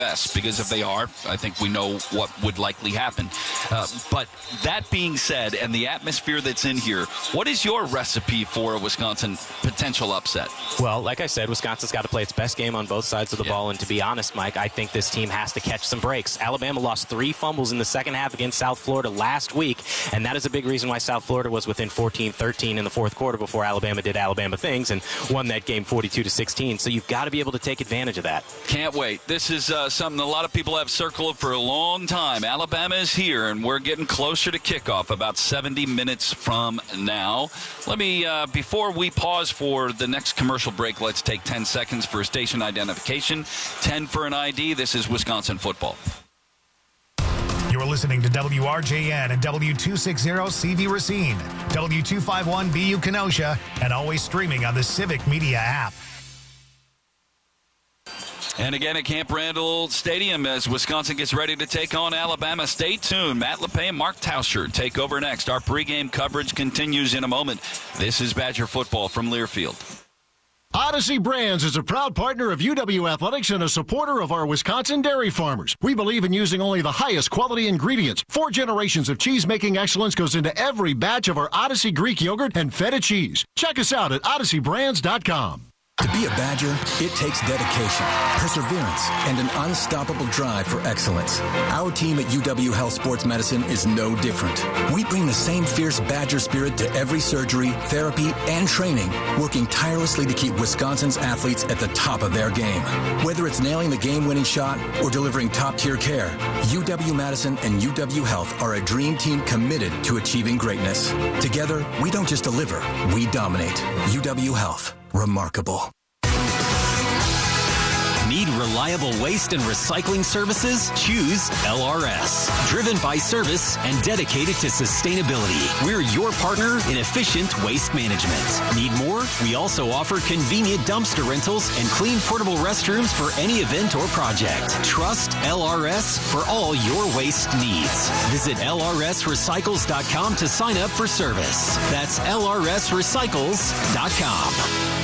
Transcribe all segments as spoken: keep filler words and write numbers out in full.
best, because if they are, I think we know what would likely happen. Uh, but that being said, and the atmosphere that's in here, what is your recipe for a Wisconsin potential upset? Well, like I said, Wisconsin's got to play its best game on both sides of the yeah. ball, and to be honest, Mike, I think this team has to catch some breaks. Alabama lost three fumbles in the second half against South Florida last week, and that is a big reason why South Florida was within fourteen thirteen in the fourth quarter before Alabama did Alabama things and won that game forty-two to sixteen. So you've got to be able to take advantage of that. Can't wait. This is uh, something a lot of people have circled for a long time. Alabama is here, and we're getting closer to kickoff, about seventy minutes from now. Let me, uh, before we pause for the next commercial break, let's take ten seconds for station identification, ten for an I D. This is Wisconsin football. You're listening to W R J N and W two sixty C V Racine, W two fifty-one B U Kenosha, and always streaming on the Civic Media app. And again at Camp Randall Stadium as Wisconsin gets ready to take on Alabama. Stay tuned. Matt LePay and Mark Tauscher take over next. Our pregame coverage continues in a moment. This is Badger football from Learfield. Odyssey Brands is a proud partner of U W Athletics and a supporter of our Wisconsin dairy farmers. We believe in using only the highest quality ingredients. Four generations of cheese-making excellence goes into every batch of our Odyssey Greek yogurt and feta cheese. Check us out at odyssey brands dot com. To be a Badger, it takes dedication, perseverance, and an unstoppable drive for excellence. Our team at U W Health Sports Medicine is no different. We bring the same fierce Badger spirit to every surgery, therapy, and training, working tirelessly to keep Wisconsin's athletes at the top of their game. Whether it's nailing the game-winning shot or delivering top-tier care, U W-Madison and U W Health are a dream team committed to achieving greatness. Together, we don't just deliver, we dominate. U W Health. Remarkable. Need reliable waste and recycling services? Choose L R S. Driven by service and dedicated to sustainability. We're your partner in efficient waste management. Need more? We also offer convenient dumpster rentals and clean portable restrooms for any event or project. Trust L R S for all your waste needs. Visit L R S recycles dot com to sign up for service. That's L R S recycles dot com.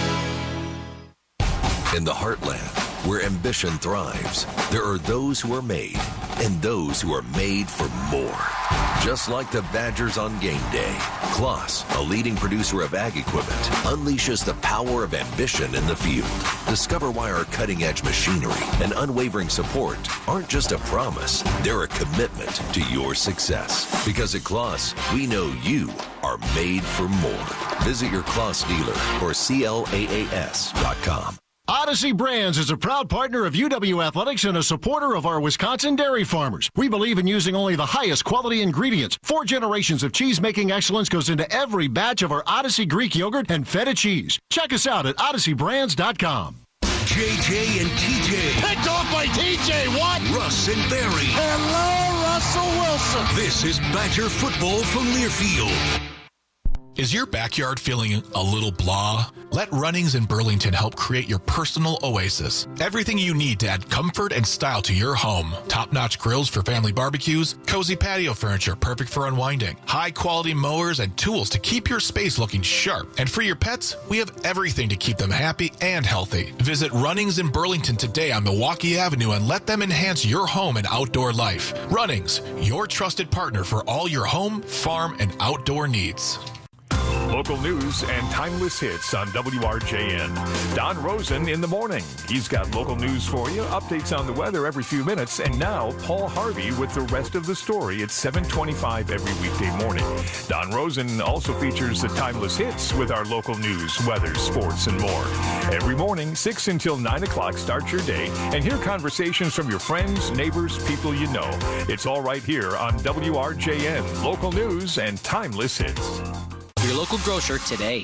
In the heartland, where ambition thrives, there are those who are made and those who are made for more. Just like the Badgers on game day, Kloss, a leading producer of ag equipment, unleashes the power of ambition in the field. Discover why our cutting-edge machinery and unwavering support aren't just a promise, they're a commitment to your success. Because at Kloss, we know you are made for more. Visit your Kloss dealer or C L A A S dot com. Odyssey Brands is a proud partner of U W Athletics and a supporter of our Wisconsin dairy farmers. We believe in using only the highest quality ingredients. Four generations of cheese-making excellence goes into every batch of our Odyssey Greek yogurt and feta cheese. Check us out at odyssey brands dot com. J J and T J. Picked off by T J Watt. Russ and Barry. Hello, Russell Wilson. This is Badger football from Learfield. Is your backyard feeling a little blah? Let Runnings in Burlington help create your personal oasis. Everything you need to add comfort and style to your home. Top-notch grills for family barbecues, cozy patio furniture perfect for unwinding, high-quality mowers and tools to keep your space looking sharp. And for your pets, we have everything to keep them happy and healthy. Visit Runnings in Burlington today on Milwaukee Avenue and let them enhance your home and outdoor life. Runnings, your trusted partner for all your home, farm, and outdoor needs. Local news and timeless hits on W R J N. Don Rosen in the morning. He's got local news for you, updates on the weather every few minutes, and now Paul Harvey with the rest of the story at seven twenty-five every weekday morning. Don Rosen also features the timeless hits with our local news, weather, sports, and more. Every morning, six until nine o'clock, start your day and hear conversations from your friends, neighbors, people you know. It's all right here on W R J N, local news and timeless hits. Your local grocer today.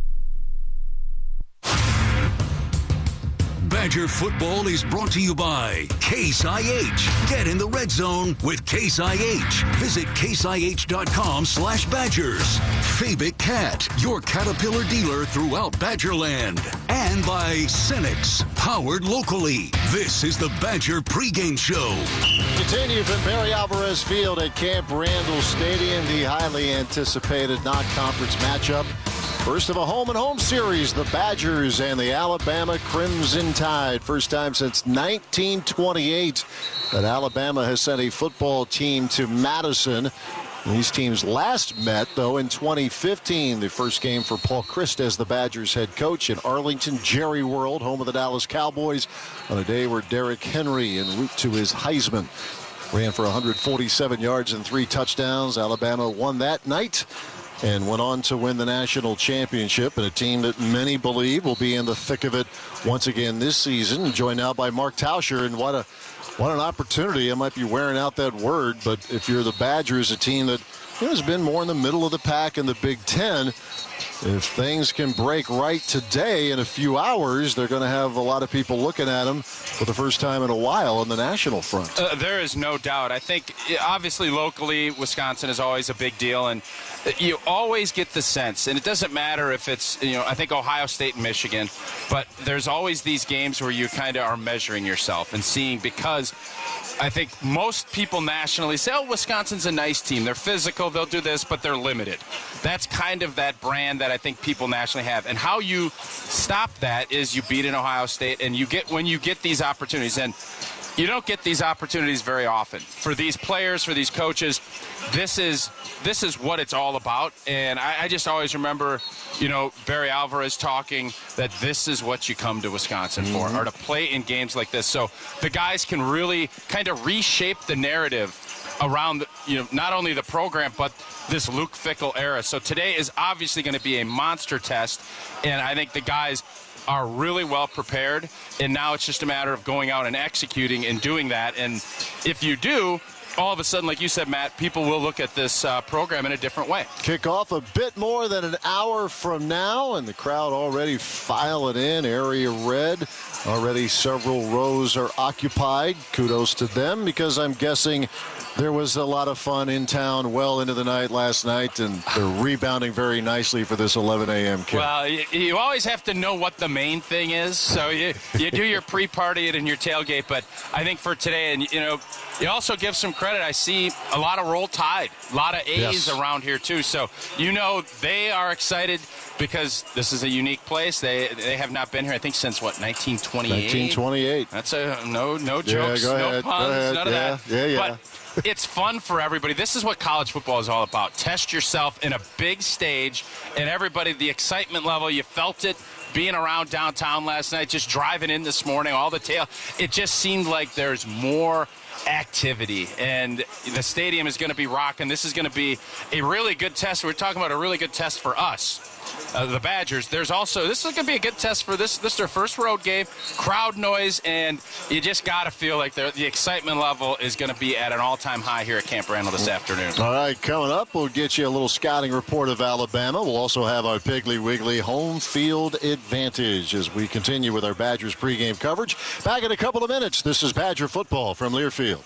Badger football is brought to you by Case I H. Get in the red zone with Case I H. Visit case I H dot com slash Badgers. Fabic Cat, your Caterpillar dealer throughout Badgerland. And by Cenex, powered locally. This is the Badger pregame show. Continue from Barry Alvarez Field at Camp Randall Stadium, the highly anticipated non-conference matchup First of a home-and-home series, the Badgers and the Alabama Crimson Tide. First time since nineteen twenty-eight that Alabama has sent a football team to Madison. These teams last met, though, in twenty fifteen. The first game for Paul Chryst as the Badgers head coach in Arlington, Jerry World, home of the Dallas Cowboys, on a day where Derrick Henry, en route to his Heisman, ran for one hundred forty-seven yards and three touchdowns. Alabama won that night and went on to win the national championship, and a team that many believe will be in the thick of it once again this season. Joined now by Mark Tauscher, and what a what an opportunity. I might be wearing out that word, but if you're the Badgers, a team that you know, has been more in the middle of the pack in the Big Ten, if things can break right today in a few hours, they're going to have a lot of people looking at them for the first time in a while on the national front. Uh, there is no doubt. I think, obviously, locally, Wisconsin is always a big deal, and you always get the sense, and it doesn't matter if it's, you know, I think Ohio State and Michigan, but there's always these games where you kind of are measuring yourself and seeing, because I think most people nationally say, oh, Wisconsin's a nice team. They're physical, they'll do this, but they're limited. That's kind of that brand that I think people nationally have. And how you stop that is you beat an Ohio State, and you get when you get these opportunities. And you don't get these opportunities very often. For these players, for these coaches, this is this is what it's all about. And I, I just always remember, you know, Barry Alvarez talking that this is what you come to Wisconsin for, Mm-hmm. or to play in games like this. So the guys can really kind of reshape the narrative around, you know, not only the program, but this Luke Fickell era. So today is obviously going to be a monster test, and I think the guys are really well prepared, and now it's just a matter of going out and executing and doing that. And if you do, all of a sudden, like you said, Matt, people will look at this uh, program in a different way. Kickoff a bit more than an hour from now, and the crowd already filing in. Area red. Already several rows are occupied. Kudos to them, because I'm guessing there was a lot of fun in town well into the night last night, and they're rebounding very nicely for this eleven a.m. kick. Well, you, you always have to know what the main thing is. So you, you do your pre-party and your tailgate, but I think for today, and you know, you also give some credit. I see a lot of Roll Tide, a lot of A's Yes. around here too. So you know they are excited because this is a unique place. They they have not been here, I think, since what, nineteen twenty-eight? nineteen twenty-eight. That's a no no Yeah, jokes, go no ahead, puns, go ahead. none Yeah, of that. yeah, yeah. But it's fun for everybody. This is what college football is all about. Test yourself in a big stage, and everybody, the excitement level, you felt it being around downtown last night, just driving in this morning, all the tail. It just seemed like there's more activity, and the stadium is going to be rocking. This is going to be a really good test. We're talking about a really good test for us. Uh, the Badgers. There's also, this is going to be a good test for this. This is their first road game, crowd noise, and you just got to feel like the excitement level is going to be at an all-time high here at Camp Randall this afternoon. All right, coming up, we'll get you a little scouting report of Alabama. We'll also have our Piggly Wiggly home field advantage as we continue with our Badgers pregame coverage. Back in a couple of minutes, this is Badger football from Learfield.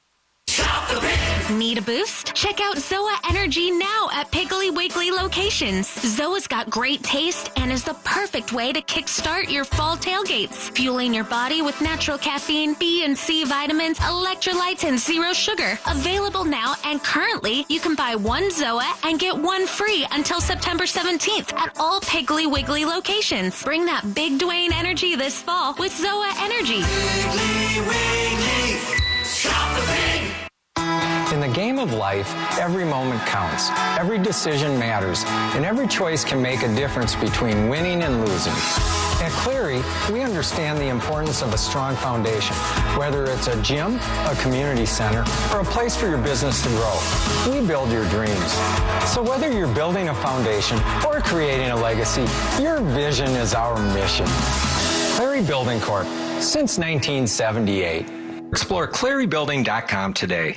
Need a boost? Check out Zoa Energy now at Piggly Wiggly locations. Zoa's got great taste and is the perfect way to kickstart your fall tailgates. Fueling your body with natural caffeine, B and C vitamins, electrolytes, and zero sugar. Available now, and currently you can buy one Zoa and get one free until September seventeenth at all Piggly Wiggly locations. Bring that big Dwayne energy this fall with Zoa Energy. Piggly Wiggly. Shop the pig. In the game of life, every moment counts. Every decision matters, and every choice can make a difference between winning and losing. At Cleary, we understand the importance of a strong foundation, whether it's a gym, a community center, or a place for your business to grow. We build your dreams. So whether you're building a foundation or creating a legacy, your vision is our mission. Cleary Building Corp, since nineteen seventy-eight. Explore Cleary Building dot com today.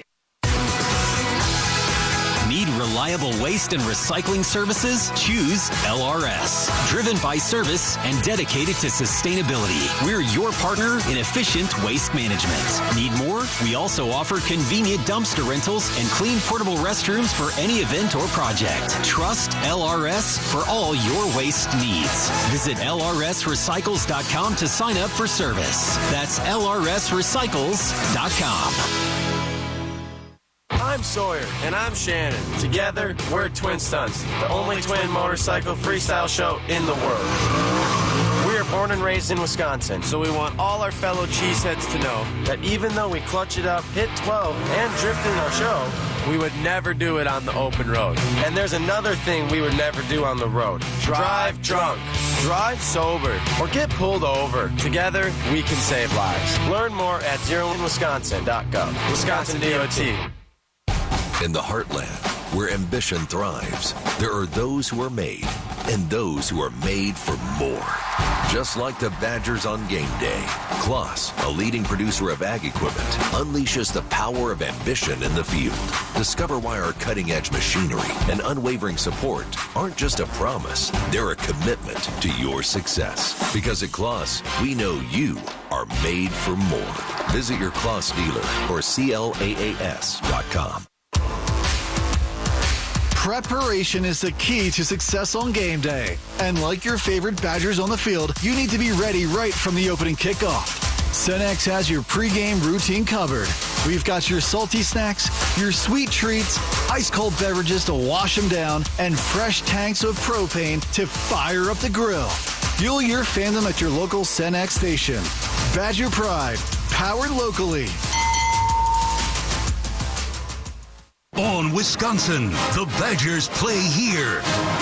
Need reliable waste and recycling services? Choose L R S. Driven by service and dedicated to sustainability. We're your partner in efficient waste management. Need more? We also offer convenient dumpster rentals and clean portable restrooms for any event or project. Trust L R S for all your waste needs. Visit L R S recycles dot com to sign up for service. That's L R S recycles dot com. I'm Sawyer. And I'm Shannon. Together, we're Twin Stunts, the only twin motorcycle freestyle show in the world. We are born and raised in Wisconsin, so we want all our fellow cheeseheads to know that even though we clutch it up, hit twelve, and drift in our show, we would never do it on the open road. And there's another thing we would never do on the road. Drive drunk, drive sober, or get pulled over. Together, we can save lives. Learn more at zero in wisconsin dot gov. Wisconsin D O T. In the heartland, where ambition thrives, there are those who are made and those who are made for more. Just like the Badgers on game day, Kloss, a leading producer of ag equipment, unleashes the power of ambition in the field. Discover why our cutting-edge machinery and unwavering support aren't just a promise, they're a commitment to your success. Because at Kloss, we know you are made for more. Visit your Kloss dealer or C L A A S dot com. Preparation is the key to success on game day. And like your favorite Badgers on the field, you need to be ready right from the opening kickoff. Cenex has your pregame routine covered. We've got your salty snacks, your sweet treats, ice-cold beverages to wash them down, and fresh tanks of propane to fire up the grill. Fuel your fandom at your local Cenex station. Badger Pride, powered locally. On Wisconsin, the Badgers play here.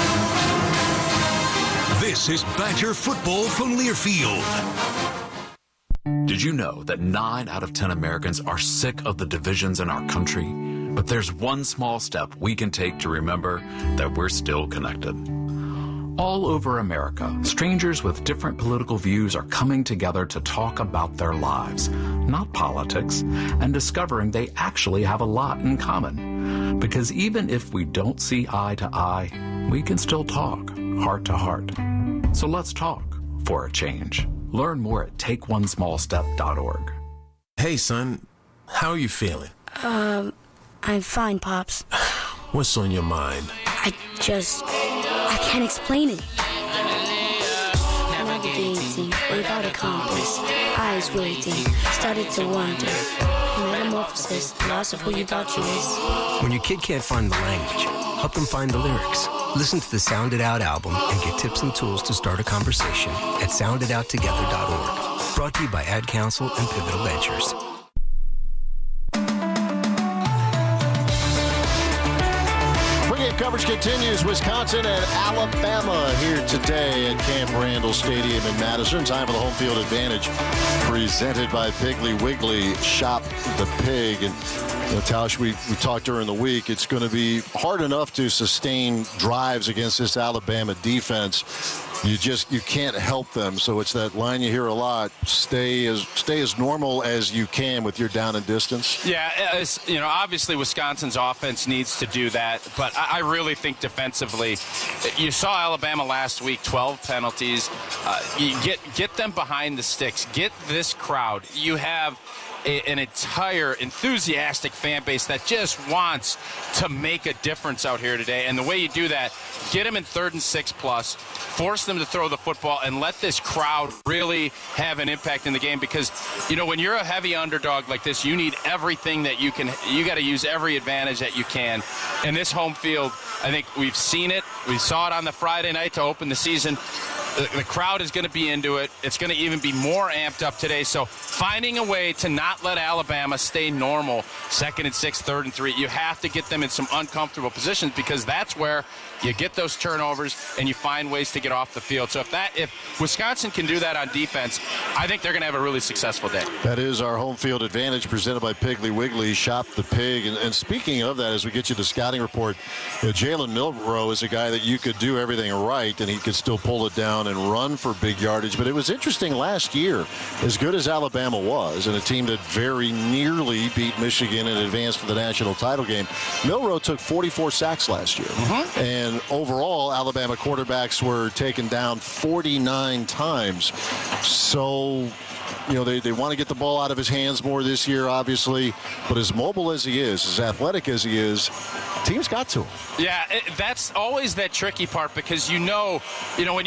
This is Badger football from Learfield. Did you know that nine out of ten Americans are sick of the divisions in our country? But there's one small step we can take to remember that we're still connected. All over America, strangers with different political views are coming together to talk about their lives, not politics, and discovering they actually have a lot in common. Because even if we don't see eye to eye, we can still talk heart to heart. So let's talk for a change. Learn more at take one small step dot org. Hey, son, how are you feeling? Um, I'm fine, Pops. What's on your mind? I just... I can't explain it. Navigating without a compass, eyes waiting, started to wonder. Metamorphosis, loss of who you thought you was. When your kid can't find the language, help them find the lyrics. Listen to the Sound It Out album and get tips and tools to start a conversation at sound it out together dot org. Brought to you by Ad Council and Pivotal Ventures. Coverage continues. Wisconsin and Alabama here today at Camp Randall Stadium in Madison. Time for the home field advantage presented by Piggly Wiggly. Shop the pig. And you know, Tausch, we, we talked during the week. It's going to be hard enough to sustain drives against this Alabama defense. You just you can't help them. So it's that line you hear a lot. Stay as stay as normal as you can with your down and distance. Yeah, it's, you know, obviously Wisconsin's offense needs to do that, but I, I really think defensively, you saw Alabama last week, twelve penalties. Uh, you get get them behind the sticks. Get this crowd. You have A, an entire enthusiastic fan base that just wants to make a difference out here today. And the way you do that, get them in third and six plus, force them to throw the football, and let this crowd really have an impact in the game. Because, you know, when you're a heavy underdog like this, you need everything that you can. You got to use every advantage that you can. And this home field, I think we've seen it. We saw it on the Friday night to open the season. The, the crowd is going to be into it. It's going to even be more amped up today. So finding a way to not let Alabama stay normal, second and six, third and three, you have to get them in some uncomfortable positions, because that's where you get those turnovers and you find ways to get off the field. So if that, if Wisconsin can do that on defense, I think they're going to have a really successful day. That is our home field advantage presented by Piggly Wiggly. Shop the pig. And, and speaking of that, as we get you the scouting report, you know, Jalen Milroe is a guy that you could do everything right and he could still pull it down and run for big yardage. But it was interesting last year, as good as Alabama was, and a team that very nearly beat Michigan and advanced to the national title game, Milroe took forty-four sacks last year. Mm-hmm. And overall, Alabama quarterbacks were taken down forty-nine times. So, you know, they, they want to get the ball out of his hands more this year, obviously. But as mobile as he is, as athletic as he is, teams got to him. Yeah, it, that's always that tricky part, because you know, you know, when you're a young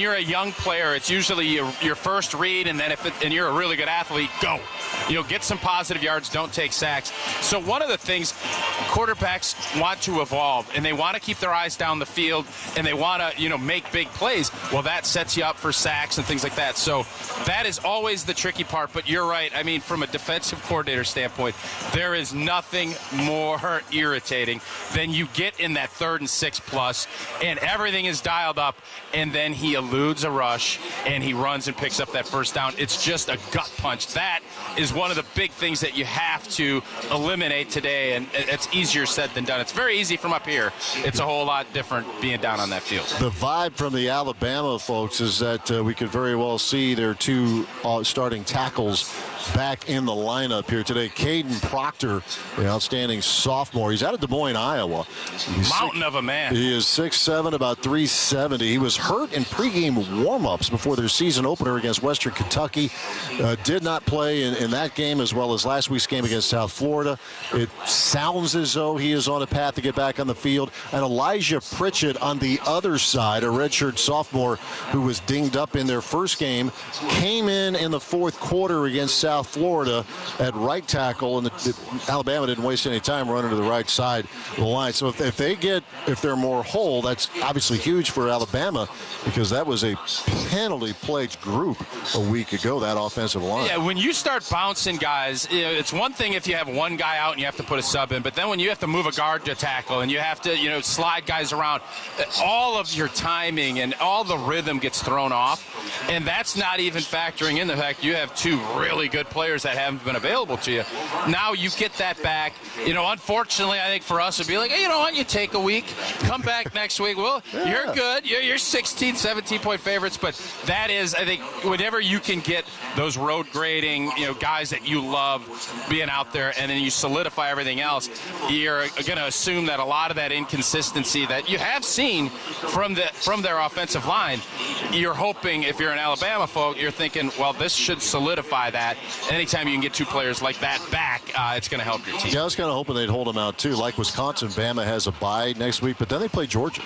young player, it's usually your, your first read, and then if it, and you're a really good athlete, go. You know, get some positive yards, don't take sacks. So one of the things quarterbacks want to evolve, and they want to keep their eyes down the field, and they want to, you know, make big plays. Well, that sets you up for sacks and things like that. So that is always the tricky part. But you're right. I mean, from a defensive coordinator standpoint, there is nothing more irritating than you get in that third and six plus, and everything is dialed up, and then he eludes a rush, and he runs and picks up that first down. It's just a gut punch. That is one of the big things that you have to eliminate today, and it's easier said than done. It's very easy from up here. It's a whole lot different being down on that field. The vibe from the Alabama folks is that uh, we could very well see their two uh, starting tackles back in the lineup here today. Caden Proctor, the outstanding sophomore. He's out of Des Moines, Iowa. He's Mountain six, of a man. He is six seven, about three seventy. He was hurt in pregame warm-ups before their season opener against Western Kentucky. Uh, did not play in, in that game as well as last week's game against South Florida. It sounds as though he is on a path to get back on the field. And Elijah Pritchett on the other side, a redshirt sophomore who was dinged up in their first game, came in in the fourth quarter against South Florida at right tackle, and the, the, Alabama didn't waste any time running to the right side of the line. So if, if they get, if they're more whole, that's obviously huge for Alabama, because that was a penalty-plagued group a week ago, that offensive line. Yeah, when you start bouncing guys, you know, it's one thing if you have one guy out and you have to put a sub in, but then when you have to move a guard to tackle and you have to, you know, slide guys around, all of your timing and all the rhythm gets thrown off, and that's not even factoring in the fact you have two really good players that haven't been available to you. Now you get that back. You know, unfortunately, I think for us, it'd be like, hey, you know what, you take a week, come back next week. Well, yeah. You're good. You're, you're sixteen, seventeen-point favorites, but that is, I think, whenever you can get those road grading, you know, guys that you love being out there, and then you solidify everything else, you're going to assume that a lot of that inconsistency that you have seen from the from their offensive line, you're hoping, if you're an Alabama folk, you're thinking, well, this should solidify that. Anytime you can get two players like that back, uh, it's going to help your team. Yeah, I was kind of hoping they'd hold them out, too. Like Wisconsin, Bama has a bye next week, but then they play Georgia.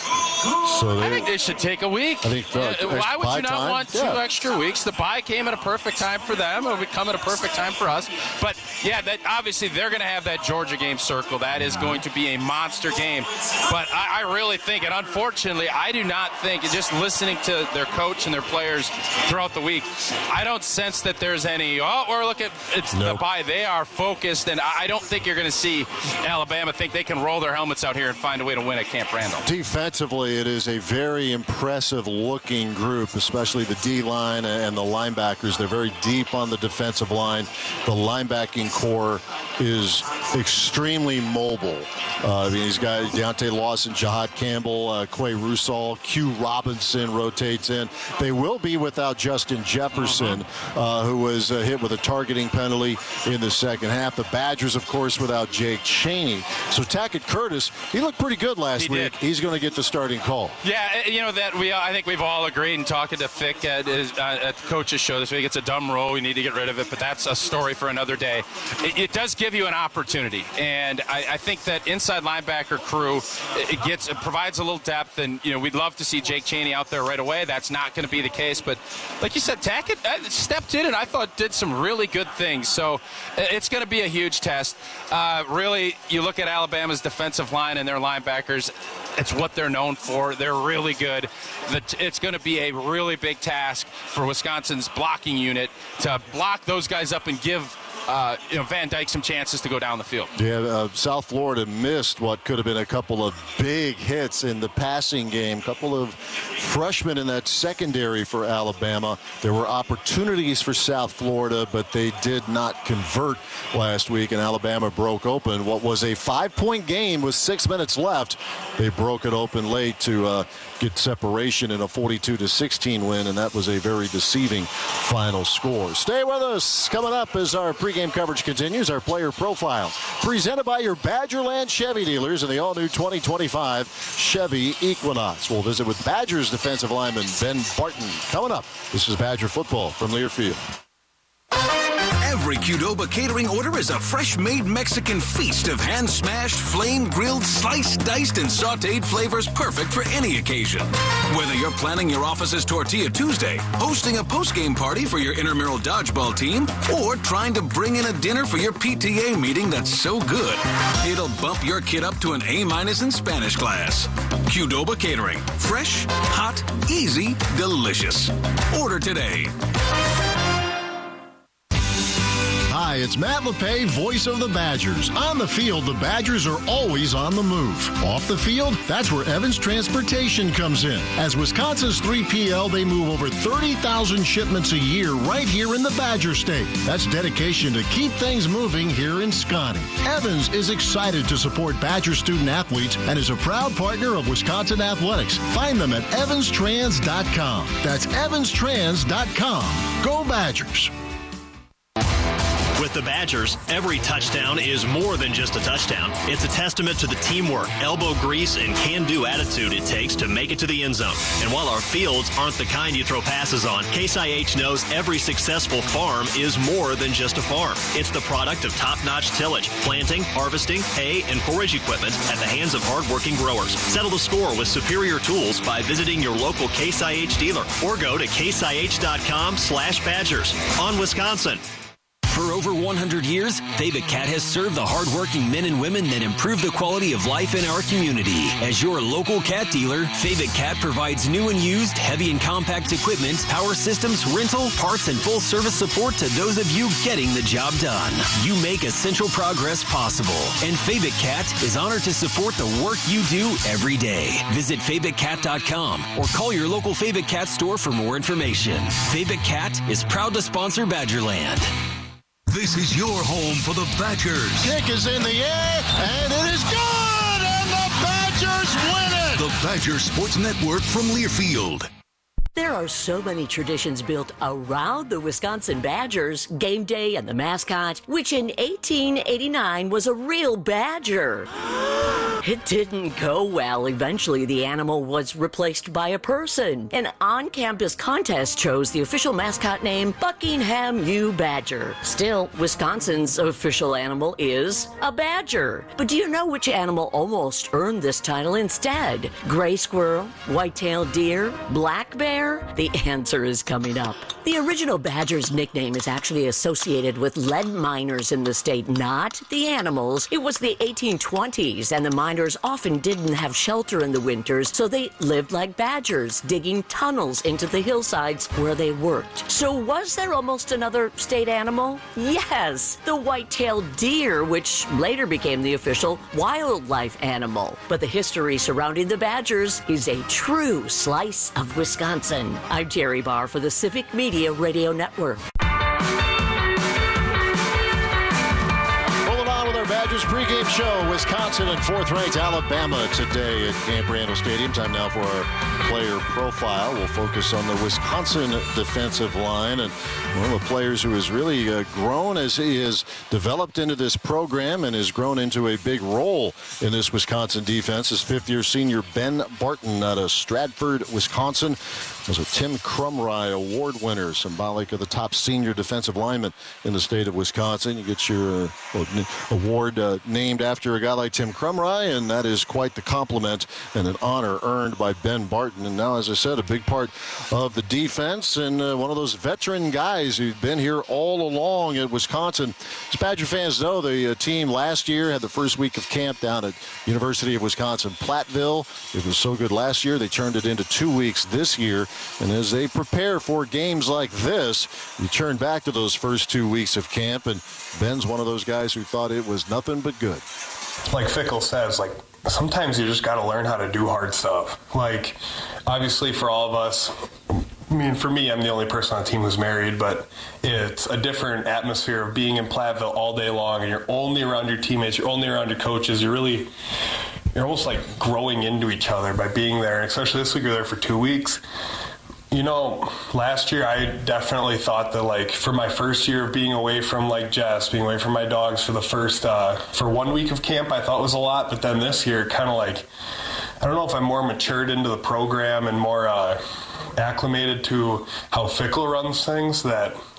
So they, I think they should take a week. I think uh, Why would you not time? want two yeah. extra weeks? The bye came at a perfect time for them. It would come at a perfect time for us. But, yeah, that obviously they're going to have that Georgia game circle. That is going to be a monster game. But I, I really think, and unfortunately, I do not think, just listening to their coach and their players throughout the week, I don't sense that there's any, oh, or look at it's nope. the bye. They are focused, and I don't think you're going to see Alabama think they can roll their helmets out here and find a way to win at Camp Randall. Defensively, it is a very impressive-looking group, especially the D-line and the linebackers. They're very deep on the defensive line. The linebacking core is extremely mobile. Uh, I mean, these guys, Deontay Lawson, Jihad Campbell, uh, Quay Rusall, Q Robinson rotates in. They will be without Justin Jefferson, uh, who was uh, hit with a targeting penalty in the second half. The Badgers, of course, without Jake Chaney. So Tackett Curtis, he looked pretty good last he week. Did. He's going to get the starting call. Yeah, you know, that we I think we've all agreed, and talking to Fick at, his, uh, at the coach's show this week, it's a dumb rule. We need to get rid of it, but that's a story for another day. It, it does give you an opportunity, and I, I think that inside linebacker crew, it gets it provides a little depth, and, you know, we'd love to see Jake Chaney out there right away. That's not going to be the case, but like you said, Tackett uh, stepped in and I thought did some really good things, so it's going to be a huge test. Uh, really, you look at Alabama's defensive line and their linebackers, it's what they're known for. They're really good. It's going to be a really big task for Wisconsin's blocking unit to block those guys up and give Uh, you know, Van Dyke some chances to go down the field. Yeah, uh, South Florida missed what could have been a couple of big hits in the passing game. A couple of freshmen in that secondary for Alabama. There were opportunities for South Florida, but they did not convert last week, and Alabama broke open what was a five-point game with six minutes left. They broke it open late to uh, get separation in a forty-two to sixteen win, and that was a very deceiving final score. Stay with us. Coming up as our pre Game coverage continues, our player profile presented by your Badgerland Chevy dealers in the all-new twenty twenty-five Chevy Equinox. We'll visit with Badgers defensive lineman Ben Barton. Coming up, this is Badger football from Learfield. Every Every Qdoba catering order is a fresh-made Mexican feast of hand-smashed, flame-grilled, sliced, diced, and sautéed flavors perfect for any occasion. Whether you're planning your office's Tortilla Tuesday, hosting a post-game party for your intramural dodgeball team, or trying to bring in a dinner for your P T A meeting that's so good, it'll bump your kid up to an A-minus in Spanish class. Qdoba Catering. Fresh, hot, easy, delicious. Order today. Hi, it's Matt LePay, voice of the Badgers. On the field, the Badgers are always on the move. Off the field, that's where Evans Transportation comes in. As Wisconsin's three P L, they move over thirty thousand shipments a year right here in the Badger State. That's dedication to keep things moving here in Scotty. Evans is excited to support Badger student athletes and is a proud partner of Wisconsin Athletics. Find them at evans trans dot com. That's evans trans dot com. Go Badgers! With the Badgers, every touchdown is more than just a touchdown. It's a testament to the teamwork, elbow grease, and can-do attitude it takes to make it to the end zone. And while our fields aren't the kind you throw passes on, Case I H knows every successful farm is more than just a farm. It's the product of top-notch tillage, planting, harvesting, hay, and forage equipment at the hands of hard-working growers. Settle the score with superior tools by visiting your local Case I H dealer or go to case I H dot com slash Badgers. On Wisconsin. For over one hundred years, Fabic Cat has served the hardworking men and women that improve the quality of life in our community. As your local cat dealer, Fabic Cat provides new and used heavy and compact equipment, power systems, rental, parts, and full service support to those of you getting the job done. You make essential progress possible, and Fabic Cat is honored to support the work you do every day. Visit fabic cat dot com or call your local Fabic Cat store for more information. Fabic Cat is proud to sponsor Badgerland. This is your home for the Badgers. Kick is in the air, and it is good, and the Badgers win it. The Badger Sports Network from Learfield. There are so many traditions built around the Wisconsin Badgers, game day and the mascot, which in eighteen eighty-nine was a real badger. It didn't go well. Eventually, the animal was replaced by a person. An on-campus contest chose the official mascot name Buckingham U. Badger. Still, Wisconsin's official animal is a badger. But do you know which animal almost earned this title instead? Gray squirrel, white-tailed deer, black bear? The answer is coming up. The original badger's nickname is actually associated with lead miners in the state, not the animals. It was the eighteen twenties, and the miners often didn't have shelter in the winters, so they lived like badgers, digging tunnels into the hillsides where they worked. So was there almost another state animal? Yes, the white-tailed deer, which later became the official wildlife animal. But the history surrounding the Badgers is a true slice of Wisconsin. I'm Terry Barr for the Civic Media Radio Network. Badgers pregame show. Wisconsin and fourth-ranked Alabama today at Camp Randall Stadium. Time now for our player profile. We'll focus on the Wisconsin defensive line, and one of the players who has really uh, grown as he has developed into this program and has grown into a big role in this Wisconsin defense is fifth-year senior Ben Barton out of Stratford, Wisconsin. Was a Tim Crumry Award winner, symbolic of the top senior defensive lineman in the state of Wisconsin. You get your uh, award uh, named after a guy like Tim Crumry, and that is quite the compliment and an honor earned by Ben Barton. And now, as I said, a big part of the defense and uh, one of those veteran guys who've been here all along at Wisconsin. As Badger fans know, the uh, team last year had the first week of camp down at University of Wisconsin-Platteville. It was so good last year, they turned it into two weeks this year. And as they prepare for games like this, you turn back to those first two weeks of camp, and Ben's one of those guys who thought it was nothing but good. Like Fickle says, like sometimes you just got to learn how to do hard stuff. Like, obviously for all of us, I mean, for me, I'm the only person on the team who's married, but it's a different atmosphere of being in Platteville all day long, and you're only around your teammates, you're only around your coaches, you're really... You're almost like growing into each other by being there, and especially this week, you're there for two weeks. You know, last year I definitely thought that, like, for my first year of being away from, like, Jess, being away from my dogs for the first, uh, for one week of camp, I thought was a lot, but then this year, kind of like, I don't know if I'm more matured into the program and more uh, acclimated to how Fickle runs things, that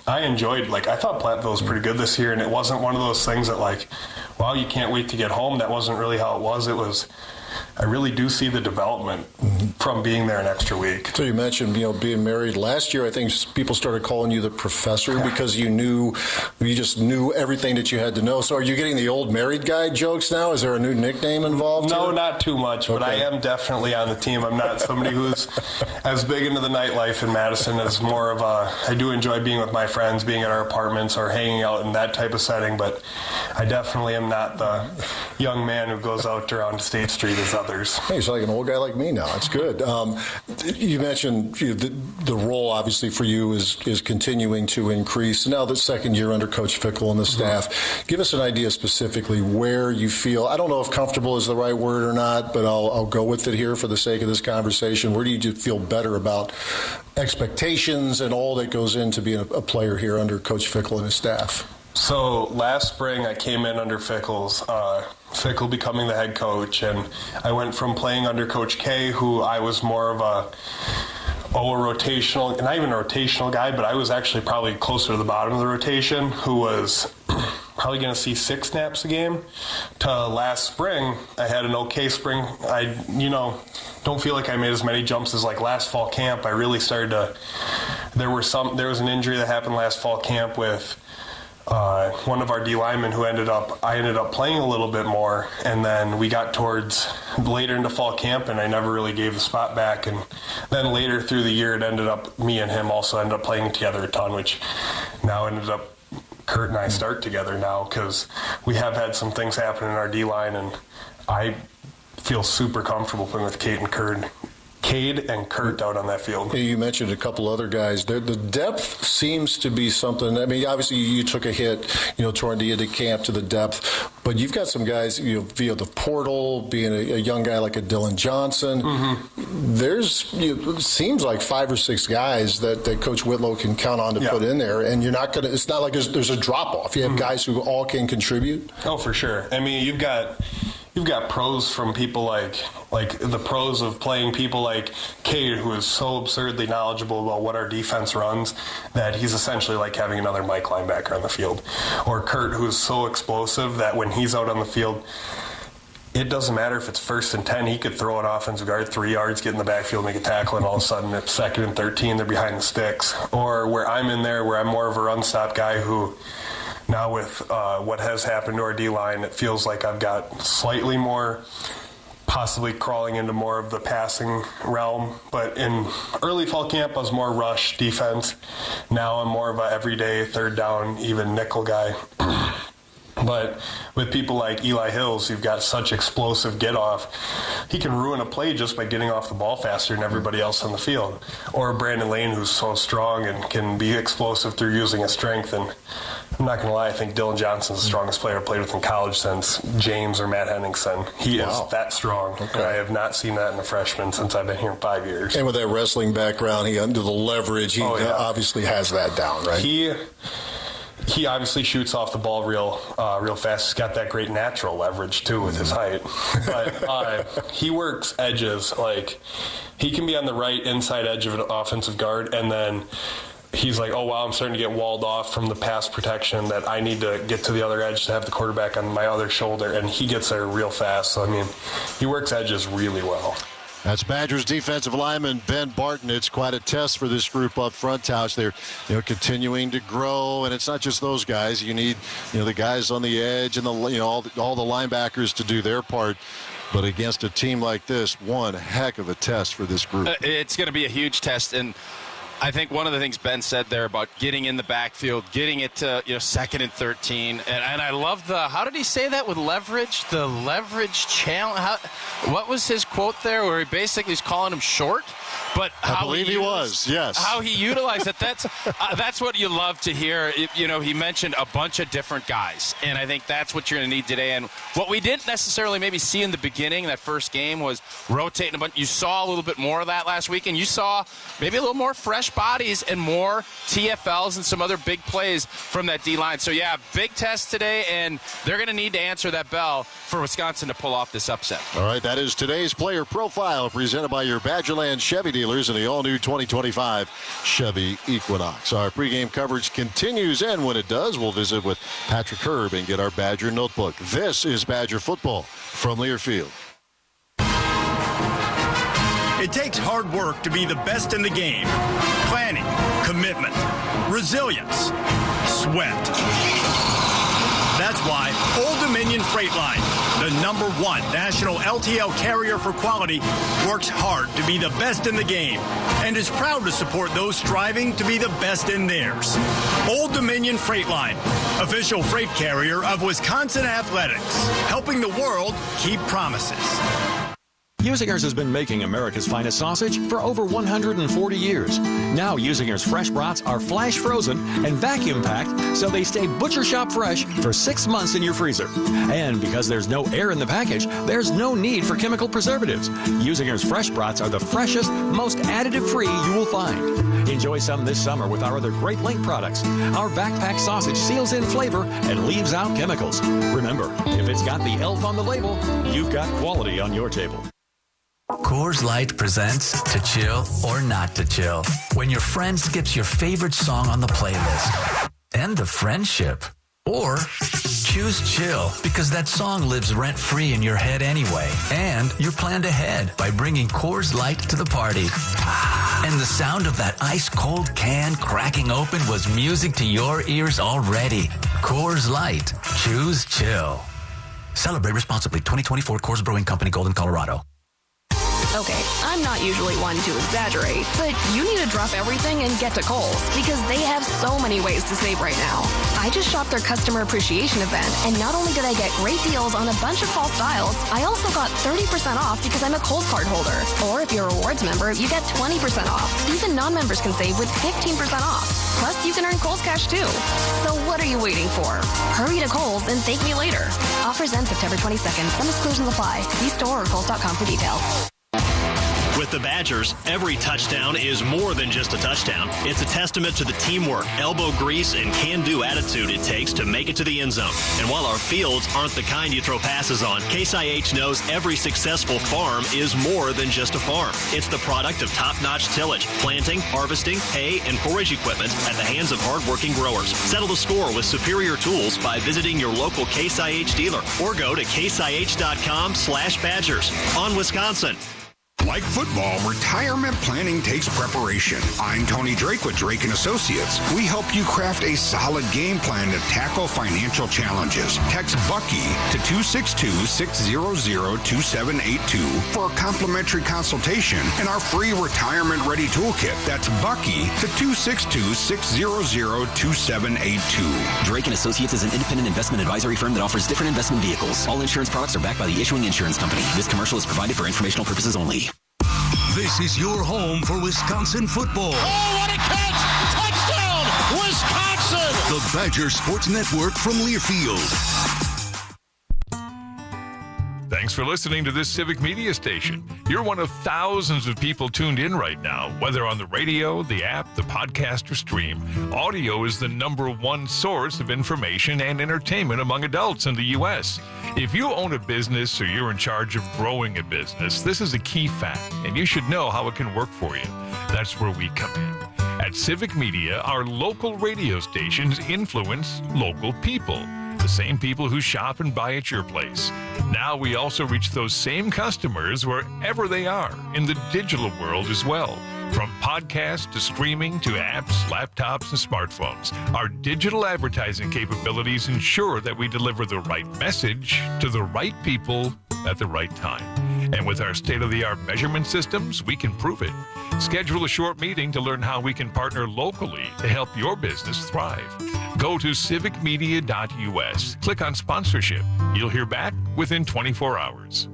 I enjoyed, like, I thought Platteville was pretty good this year, and it wasn't one of those things that, like, wow, you can't wait to get home. That wasn't really how it was. It was, I really do see the development mm-hmm. from being there an extra week. So you mentioned, you know, being married last year. I think people started calling you the professor because you knew, you just knew everything that you had to know. So are you getting the old married guy jokes now? Is there a new nickname involved? No, here? not too much, but okay. I am definitely on the team. I'm not somebody who's as big into the nightlife in Madison as more of a, I do enjoy being with my friends, being at our apartments or hanging out in that type of setting, but I definitely am not the young man who goes out around State Street as others. Hey, he's like an old guy like me now. That's good. Um, you mentioned you know, the, the role, obviously, for you is is continuing to increase. Now, the second year under Coach Fickell and the staff, mm-hmm. give us an idea specifically where you feel, I don't know if comfortable is the right word or not, but I'll, I'll go with it here for the sake of this conversation. Where do you feel better about expectations and all that goes into being a, a player here under Coach Fickell and his staff? So last spring I came in under Fickell's, uh, Fickell becoming the head coach, and I went from playing under Coach K, who I was more of a, oh, a rotational, not even a rotational guy, but I was actually probably closer to the bottom of the rotation, who was probably going to see six snaps a game, to last spring I had an okay spring. I, you know, don't feel like I made as many jumps as like last fall camp. I really started to, there were some, there was an injury that happened last fall camp with Uh, one of our D linemen who ended up, I ended up playing a little bit more, and then we got towards later into fall camp, and I never really gave the spot back, and then later through the year, it ended up, me and him also ended up playing together a ton, which now ended up, Kurt and I start together now, because we have had some things happen in our D line, and I feel super comfortable playing with Kate and Kurt. Cade and Kurt out on that field. You mentioned a couple other guys. The depth seems to be something. I mean, obviously you took a hit, you know, toward the end of camp to the depth, but you've got some guys, you know, via the portal, being a, a young guy like a Dylan Johnson. Mm-hmm. There's, you know, it seems like five or six guys that, that Coach Whitlow can count on to yeah. put in there, and you're not going to, it's not like there's, there's a drop-off. You have mm-hmm. guys who all can contribute. Oh, for sure. I mean, you've got... You've got pros from people like like the pros of playing people like Cade, who is so absurdly knowledgeable about what our defense runs that he's essentially like having another Mike linebacker on the field. Or Kurt, who's so explosive that when he's out on the field, it doesn't matter if it's first and ten. He could throw an offensive guard three yards, get in the backfield, make a tackle, and all of a sudden it's second and thirteen, they're behind the sticks. Or where I'm in there, where I'm more of a run-stop guy who... Now with uh, what has happened to our D-line, it feels like I've got slightly more, possibly crawling into more of the passing realm. But in early fall camp, I was more rush defense. Now I'm more of a everyday third down, even nickel guy. But with people like Eli Hills, you've got such explosive get-off. He can ruin a play just by getting off the ball faster than everybody else on the field. Or Brandon Lane, who's so strong and can be explosive through using his strength. And I'm not going to lie, I think Dylan Johnson's the strongest player I've played with in college since James or Matt Henningsen. He wow. is that strong. Okay. I have not seen that in a freshman since I've been here in five years. And with that wrestling background, he under the leverage, he oh, yeah. obviously has that down, right? He... He obviously shoots off the ball real uh, real fast. He's got that great natural leverage, too, with his height. But uh, he works edges. Like, he can be on the right inside edge of an offensive guard, and then he's like, oh, wow, I'm starting to get walled off from the pass protection that I need to get to the other edge to have the quarterback on my other shoulder, and he gets there real fast. So, I mean, he works edges really well. That's Badgers defensive lineman Ben Barton. It's quite a test for this group up front, Tausch. They're, you know, continuing to grow, and it's not just those guys. You need, you know, the guys on the edge and the, you know, all the, all the linebackers to do their part. But against a team like this, one heck of a test for this group. It's going to be a huge test, and I think one of the things Ben said there about getting in the backfield, getting it to, you know, second and thirteen, and, and I love the, how did he say that with leverage? The leverage challenge. How, what was his quote there where he basically is calling him short? But I how believe he, he used, was, yes. How he utilized it, that's uh, that's what you love to hear. It, you know, he mentioned a bunch of different guys, and I think that's what you're going to need today. And what we didn't necessarily maybe see in the beginning, that first game, was rotating a bunch. You saw a little bit more of that last week, and you saw maybe a little more fresh bodies and more T F Ls and some other big plays from that D-line. So, yeah, big test today, and they're going to need to answer that bell for Wisconsin to pull off this upset. All right, that is today's player profile presented by your Badgerland Chevy Chevy dealers in the all-new twenty twenty-five Chevy Equinox. Our pregame coverage continues, and when it does, we'll visit with Patrick Herb and get our Badger notebook. This is Badger football from Learfield. It takes hard work to be the best in the game. Planning, commitment, resilience, sweat. That's why Old Dominion Freight Line, the number one national L T L carrier for quality, works hard to be the best in the game and is proud to support those striving to be the best in theirs. Old Dominion Freight Line, official freight carrier of Wisconsin Athletics, helping the world keep promises. Usinger's has been making America's finest sausage for over one hundred forty years. Now Usinger's fresh brats are flash frozen and vacuum packed so they stay butcher shop fresh for six months in your freezer. And because there's no air in the package, there's no need for chemical preservatives. Usinger's fresh brats are the freshest, most additive-free you will find. Enjoy some this summer with our other great Link products. Our backpack sausage seals in flavor and leaves out chemicals. Remember, if it's got the elf on the label, you've got quality on your table. Coors Light presents To Chill or Not to Chill. When your friend skips your favorite song on the playlist. End of friendship. Or choose chill because that song lives rent-free in your head anyway. And you're planned ahead by bringing Coors Light to the party. And the sound of that ice-cold can cracking open was music to your ears already. Coors Light. Choose chill. Celebrate responsibly. twenty twenty-four Coors Brewing Company, Golden, Colorado. Okay, I'm not usually one to exaggerate, but you need to drop everything and get to Kohl's because they have so many ways to save right now. I just shopped their customer appreciation event, and not only did I get great deals on a bunch of fall styles, I also got thirty percent off because I'm a Kohl's card holder. Or if you're a rewards member, you get twenty percent off. Even non-members can save with fifteen percent off. Plus, you can earn Kohl's cash too. So what are you waiting for? Hurry to Kohl's and thank me later. Offers end September twenty-second. Some exclusions apply. See store or Kohl's dot com for details. With the Badgers, every touchdown is more than just a touchdown. It's a testament to the teamwork, elbow grease, and can-do attitude it takes to make it to the end zone. And while our fields aren't the kind you throw passes on, Case I H knows every successful farm is more than just a farm. It's the product of top-notch tillage, planting, harvesting, hay, and forage equipment at the hands of hard-working growers. Settle the score with superior tools by visiting your local Case I H dealer or go to case I H dot com slash Badgers. On Wisconsin. Like football, retirement planning takes preparation. I'm Tony Drake with Drake and Associates. We help you craft a solid game plan to tackle financial challenges. Text Bucky to two six two, six zero zero, two seven eight two for a complimentary consultation and our free retirement ready toolkit. That's Bucky to two six two, six zero zero, two seven eight two. Drake and Associates is an independent investment advisory firm that offers different investment vehicles. All insurance products are backed by the issuing insurance company. This commercial is provided for informational purposes only. This is your home for Wisconsin football. Oh, what a catch! Touchdown, Wisconsin! The Badger Sports Network from Learfield. Thanks for listening to this Civic Media station. You're one of thousands of people tuned in right now, whether on the radio, the app, the podcast, or stream. Audio is the number one source of information and entertainment among adults in the U S. If you own a business or you're in charge of growing a business, this is a key fact, and you should know how it can work for you. That's where we come in. At Civic Media, our local radio stations influence local people. The same people who shop and buy at your place. Now we also reach those same customers wherever they are in the digital world as well. From podcasts to streaming to apps, laptops, and smartphones, our digital advertising capabilities ensure that we deliver the right message to the right people at the right time. And with our state-of-the-art measurement systems, we can prove it. Schedule a short meeting to learn how we can partner locally to help your business thrive. Go to civic media dot U S. Click on sponsorship. You'll hear back within twenty-four hours.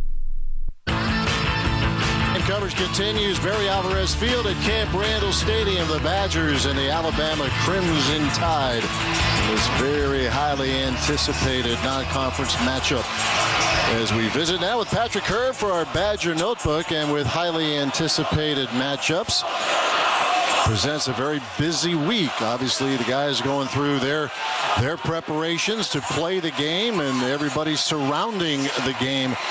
And coverage continues. Barry Alvarez Field at Camp Randall Stadium. The Badgers and the Alabama Crimson Tide. This very highly anticipated non-conference matchup. As we visit now with Patrick Herb for our Badger Notebook, and with highly anticipated matchups, presents a very busy week. Obviously, the guys going through their their preparations to play the game, and everybody surrounding the game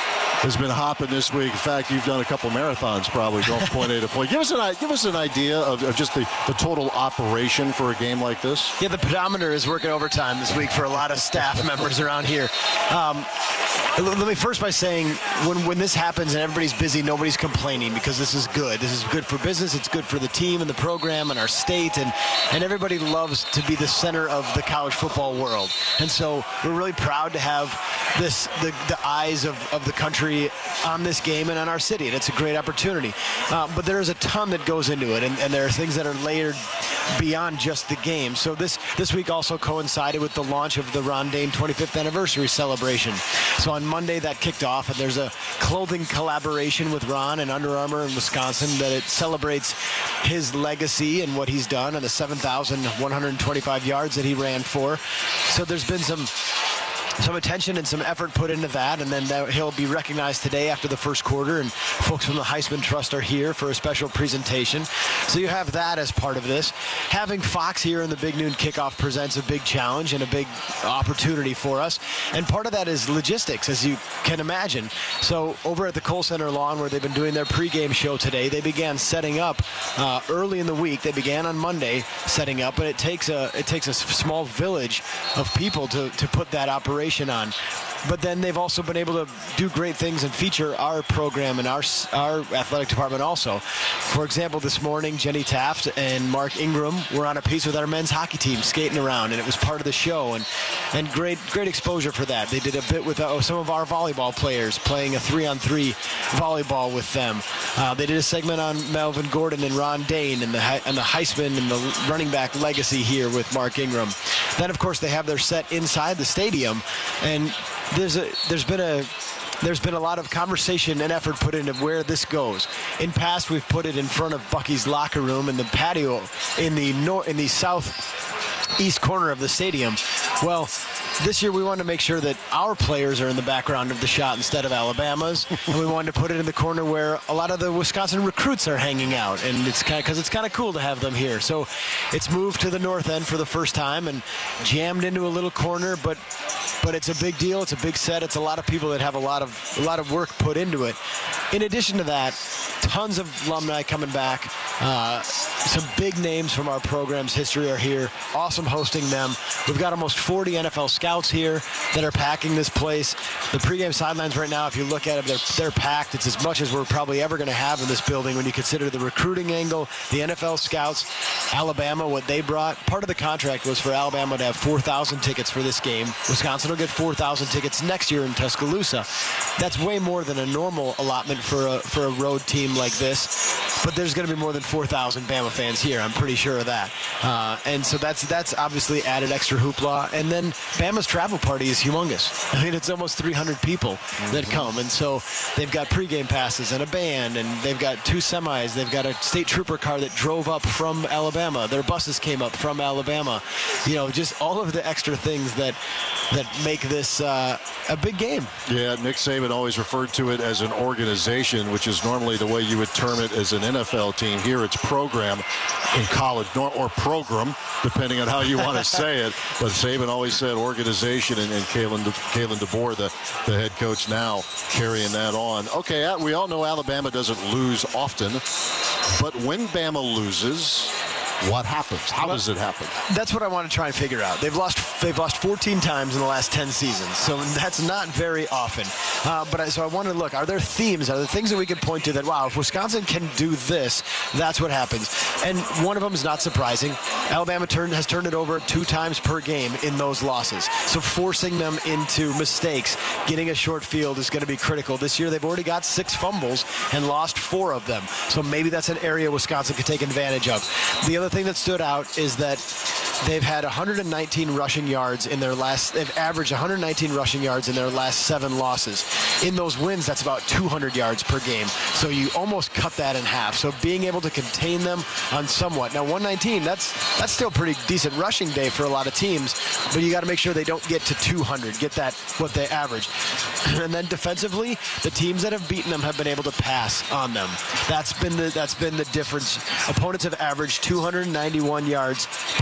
has been hopping this week. In fact, you've done a couple marathons probably going from point A to point. Give us an give us an idea of, of just the, the total operation for a game like this. Yeah, the pedometer is working overtime this week for a lot of staff members around here. Um, let me first by saying, when, when this happens and everybody's busy, nobody's complaining because this is good. This is good for business. It's good for the team and the program and our state, and, and everybody loves to be the center of the college football world. And so we're really proud to have this the, the eyes of, of the country on this game and on our city, and it's a great opportunity. Uh, but there's a ton that goes into it, and, and there are things that are layered beyond just the game. So this, this week also coincided with the launch of the Ron Dayne twenty-fifth anniversary celebration. So on Monday that kicked off, and there's a clothing collaboration with Ron and Under Armour in Wisconsin that it celebrates his legacy and what he's done and the seven thousand one hundred twenty-five yards that he ran for. So there's been some some attention and some effort put into that, and then that he'll be recognized today after the first quarter, and folks from the Heisman Trust are here for a special presentation. So you have that as part of this. Having Fox here in the Big Noon Kickoff presents a big challenge and a big opportunity for us, and part of that is logistics, as you can imagine. So over at the Kohl Center lawn, where they've been doing their pregame show today, they began setting up uh, early in the week. They began on Monday setting up, but it takes a it takes a small village of people to, to put that operation on. But then they've also been able to do great things and feature our program and our our athletic department also. For example, this morning, Jenny Taft and Mark Ingram were on a piece with our men's hockey team skating around, and it was part of the show, and and great great exposure for that. They did a bit with uh, some of our volleyball players, playing a three-on-three volleyball with them. Uh, they did a segment on Melvin Gordon and Ron Dayne and the and the Heisman and the running back legacy here with Mark Ingram. Then, of course, they have their set inside the stadium, and there's a there's been a there's been a lot of conversation and effort put into where this goes. In past, we've put it in front of Bucky's locker room in the patio in the nor in the southeast corner of the stadium. Well, this year we wanted to make sure that our players are in the background of the shot instead of Alabama's, and we wanted to put it in the corner where a lot of the Wisconsin recruits are hanging out, and it's kind of because it's kind of cool to have them here. So it's moved to the north end for the first time and jammed into a little corner, but but it's a big deal. It's a big set. It's a lot of people that have a lot of a lot of work put into it. In addition to that, tons of alumni coming back. Uh, some big names from our program's history are here. Awesome hosting them. We've got almost forty N F L scouts here that are packing this place. The pregame sidelines right now, if you look at them, they're, they're packed. It's as much as we're probably ever going to have in this building when you consider the recruiting angle, the N F L scouts, Alabama, what they brought. Part of the contract was for Alabama to have four thousand tickets for this game. Wisconsin will get four thousand tickets next year in Tuscaloosa. That's way more than a normal allotment for a, for a road team like this. But there's going to be more than four thousand Bama fans here. I'm pretty sure of that. Uh, and so that's that's obviously added extra hoopla. And then Bama's travel party is humongous. I mean, it's almost three hundred people mm-hmm. that come. And so they've got pregame passes and a band, and they've got two semis. They've got a state trooper car that drove up from Alabama. Their buses came up from Alabama. You know, just all of the extra things that that make this uh, a big game. Yeah, Nick Saban always referred to it as an organization, which is normally the way you would term it as an N F L team. Here it's program in college, or program, depending on how you want to say it. But Saban always said organization, and, and Kalen, De, Kalen DeBoer, the, the head coach now, carrying that on. Okay, we all know Alabama doesn't lose often, but when Bama loses, what happens? How does it happen? That's what I want to try and figure out. They've lost they've lost fourteen times in the last ten seasons, so that's not very often. Uh, but I, so I want to look, are there themes? Are there things that we could point to that, wow, if Wisconsin can do this, that's what happens? And one of them is not surprising. Alabama turned, has turned it over two times per game in those losses. So forcing them into mistakes, getting a short field is going to be critical. This year they've already got six fumbles and lost four of them. So maybe that's an area Wisconsin could take advantage of. The other The thing that stood out is that they've had one hundred nineteen rushing yards in their last, they've averaged one hundred nineteen rushing yards in their last seven losses. In those wins, that's about two hundred yards per game. So you almost cut that in half. So being able to contain them on somewhat. Now, one nineteen, that's that's still pretty decent rushing day for a lot of teams, but you got to make sure they don't get to two hundred, get that, what they average. And then defensively, the teams that have beaten them have been able to pass on them. That's been the, that's been the difference. Opponents have averaged two hundred ninety-one yards passing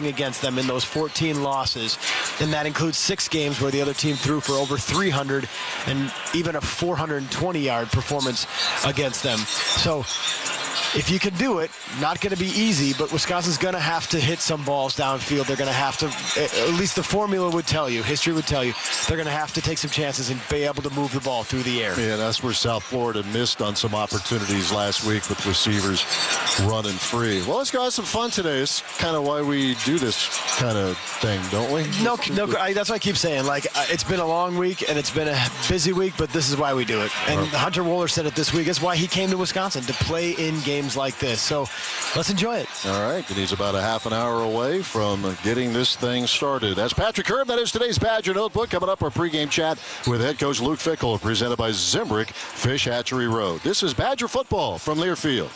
going against them in those fourteen losses, and that includes six games where the other team threw for over three hundred and even a four hundred twenty yard performance against them. So if you can do it, not going to be easy, but Wisconsin's going to have to hit some balls downfield. They're going to have to, at least the formula would tell you, history would tell you, they're going to have to take some chances and be able to move the ball through the air. Yeah, that's where South Florida missed on some opportunities last week with receivers running free. Well, let's go have some fun today. It's kind of why we do this kind of thing, don't we? No, no, I, that's what I keep saying. Like, uh, it's been a long week and it's been a busy week, but this is why we do it. And right. Hunter Wohler said it this week. That's why he came to Wisconsin, to play in games like this. So let's enjoy it. All right. And he's about a half an hour away from getting this thing started. That's Patrick Herb. That is today's Badger Notebook. Coming up, our pregame chat with head coach Luke Fickell, presented by Zimbrick Fish Hatchery Road. This is Badger football from Learfield.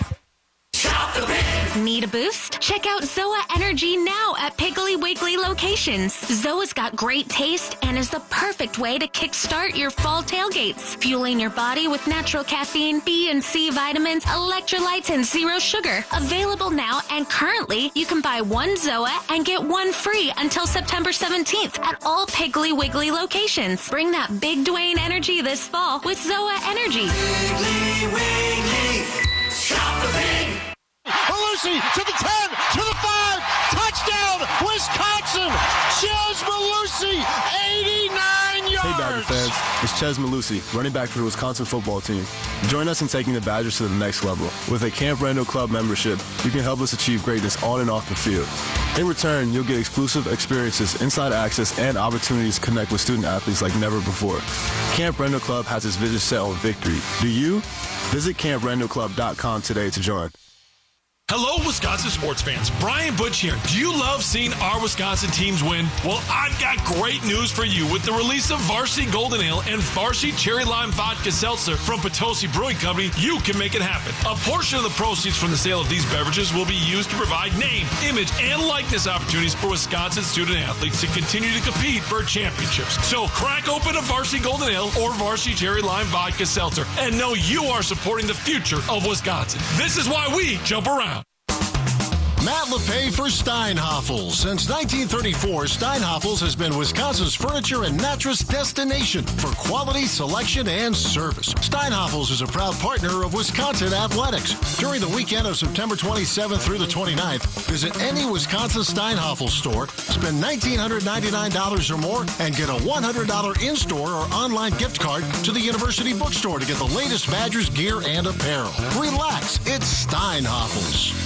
Need a boost? Check out Zoa Energy now at Piggly Wiggly locations. Zoa's got great taste and is the perfect way to kickstart your fall tailgates. Fueling your body with natural caffeine, B and C vitamins, electrolytes, and zero sugar. Available now, and currently you can buy one Zoa and get one free until September seventeenth at all Piggly Wiggly locations. Bring that big Dwayne energy this fall with Zoa Energy. Piggly Wiggly, shop the pig. Malusi to the ten, to the five, touchdown, Wisconsin! Chez Malusi, eighty-nine yards! Hey Badger fans, it's Chez Malusi, running back for the Wisconsin football team. Join us in taking the Badgers to the next level. With a Camp Randall Club membership, you can help us achieve greatness on and off the field. In return, you'll get exclusive experiences, inside access, and opportunities to connect with student athletes like never before. Camp Randall Club has its vision set on victory. Do you? Visit camp randall club dot com today to join. Hello, Wisconsin sports fans. Brian Butch here. Do you love seeing our Wisconsin teams win? Well, I've got great news for you. With the release of Varsity Golden Ale and Varsity Cherry Lime Vodka Seltzer from Potosi Brewing Company, you can make it happen. A portion of the proceeds from the sale of these beverages will be used to provide name, image, and likeness opportunities for Wisconsin student athletes to continue to compete for championships. So crack open a Varsity Golden Ale or Varsity Cherry Lime Vodka Seltzer and know you are supporting the future of Wisconsin. This is why we jump around. Matt LePay for Steinhoffels. Since nineteen thirty-four, Steinhoffels has been Wisconsin's furniture and mattress destination for quality, selection, and service. Steinhoffels is a proud partner of Wisconsin Athletics. During the weekend of September twenty-seventh through the twenty-ninth, visit any Wisconsin Steinhoffels store, spend one thousand nine hundred ninety-nine dollars or more, and get a one hundred dollars in-store or online gift card to the University Bookstore to get the latest Badgers gear and apparel. Relax, it's Steinhoffels.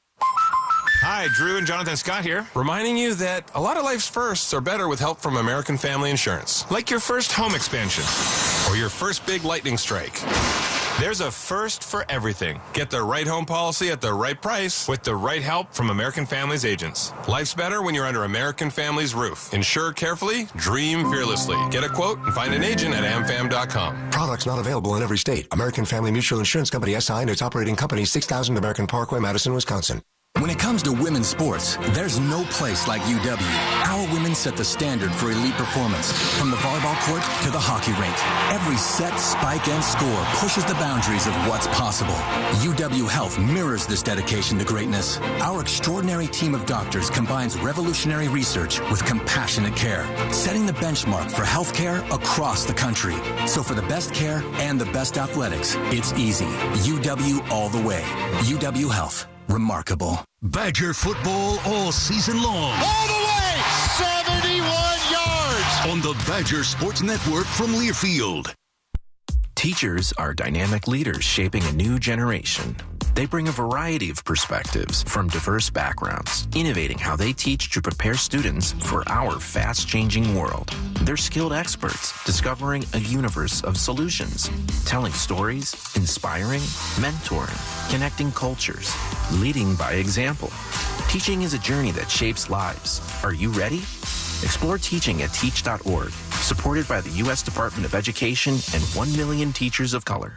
Hi, Drew and Jonathan Scott here, reminding you that a lot of life's firsts are better with help from American Family Insurance. Like your first home expansion or your first big lightning strike. There's a first for everything. Get the right home policy at the right price with the right help from American Family's agents. Life's better when you're under American Family's roof. Insure carefully, dream fearlessly. Get a quote and find an agent at am fam dot com. Products not available in every state. American Family Mutual Insurance Company, S I, and its operating company, six thousand American Parkway, Madison, Wisconsin. When it comes to women's sports, there's no place like U W. Our women set the standard for elite performance, from the volleyball court to the hockey rink. Every set, spike, and score pushes the boundaries of what's possible. U W Health mirrors this dedication to greatness. Our extraordinary team of doctors combines revolutionary research with compassionate care, setting the benchmark for healthcare across the country. So for the best care and the best athletics, it's easy. U W all the way. U W Health. Remarkable. Badger football all season long. All the way, seventy-one yards. On the Badger Sports Network from Learfield. Teachers are dynamic leaders shaping a new generation. They bring a variety of perspectives from diverse backgrounds, innovating how they teach to prepare students for our fast-changing world. They're skilled experts, discovering a universe of solutions, telling stories, inspiring, mentoring, connecting cultures, leading by example. Teaching is a journey that shapes lives. Are you ready? Explore teaching at teach dot org, supported by the U S Department of Education and one million teachers of color.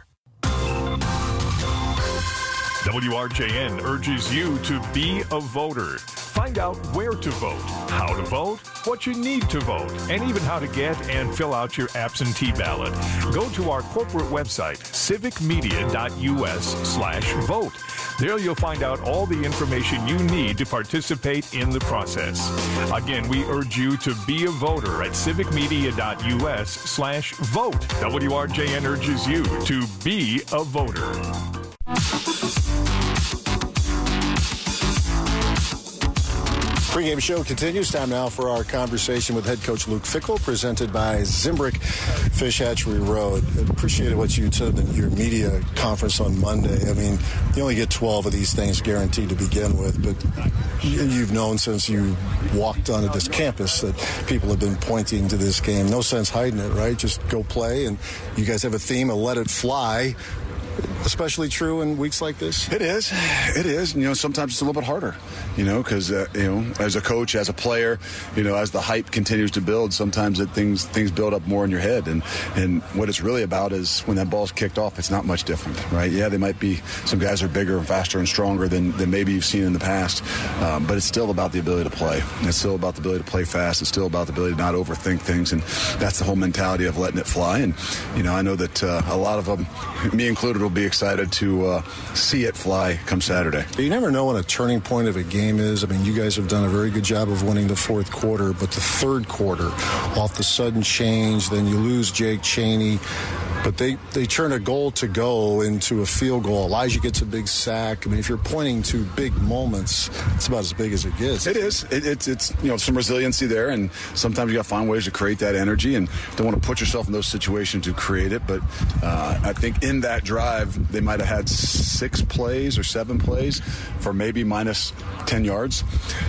W R J N urges you to be a voter. Find out where to vote, how to vote, what you need to vote, and even how to get and fill out your absentee ballot. Go to our corporate website, civic media dot U S slash vote. There you'll find out all the information you need to participate in the process. Again, we urge you to be a voter at civicmedia.us slash vote. W R J N urges you to be a voter. Pre-game show continues. Time now for our conversation with head coach Luke Fickell, presented by Zimbrick Fish Hatchery Road. I appreciated what you said in your media conference on Monday. I mean, you only get twelve of these things guaranteed to begin with, but you've known since you walked onto this campus that people have been pointing to this game. No sense hiding it, right? Just go play, and you guys have a theme of let it fly. Especially true in weeks like this? It is. It is. You know, sometimes it's a little bit harder, you know, because, uh, you know, as a coach, as a player, you know, as the hype continues to build, sometimes it, things things build up more in your head. And, and what it's really about is when that ball's kicked off, it's not much different, right? Yeah, they might be, some guys are bigger and faster and stronger than, than maybe you've seen in the past, um, but it's still about the ability to play. It's still about the ability to play fast. It's still about the ability to not overthink things. And that's the whole mentality of letting it fly. And, you know, I know that uh, a lot of them, me included, will be excited to uh, see it fly come Saturday. You never know when a turning point of a game is. I mean, you guys have done a very good job of winning the fourth quarter, but the third quarter, off the sudden change, then you lose Jake Chaney. But they, they turn a goal to go into a field goal. Elijah gets a big sack. I mean, if you're pointing to big moments, it's about as big as it gets. It is. It, it's, it's, you know, some resiliency there, and sometimes you got to find ways to create that energy, and don't want to put yourself in those situations to create it. But uh, I think in that drive, they might have had six plays or seven plays for maybe minus ten yards.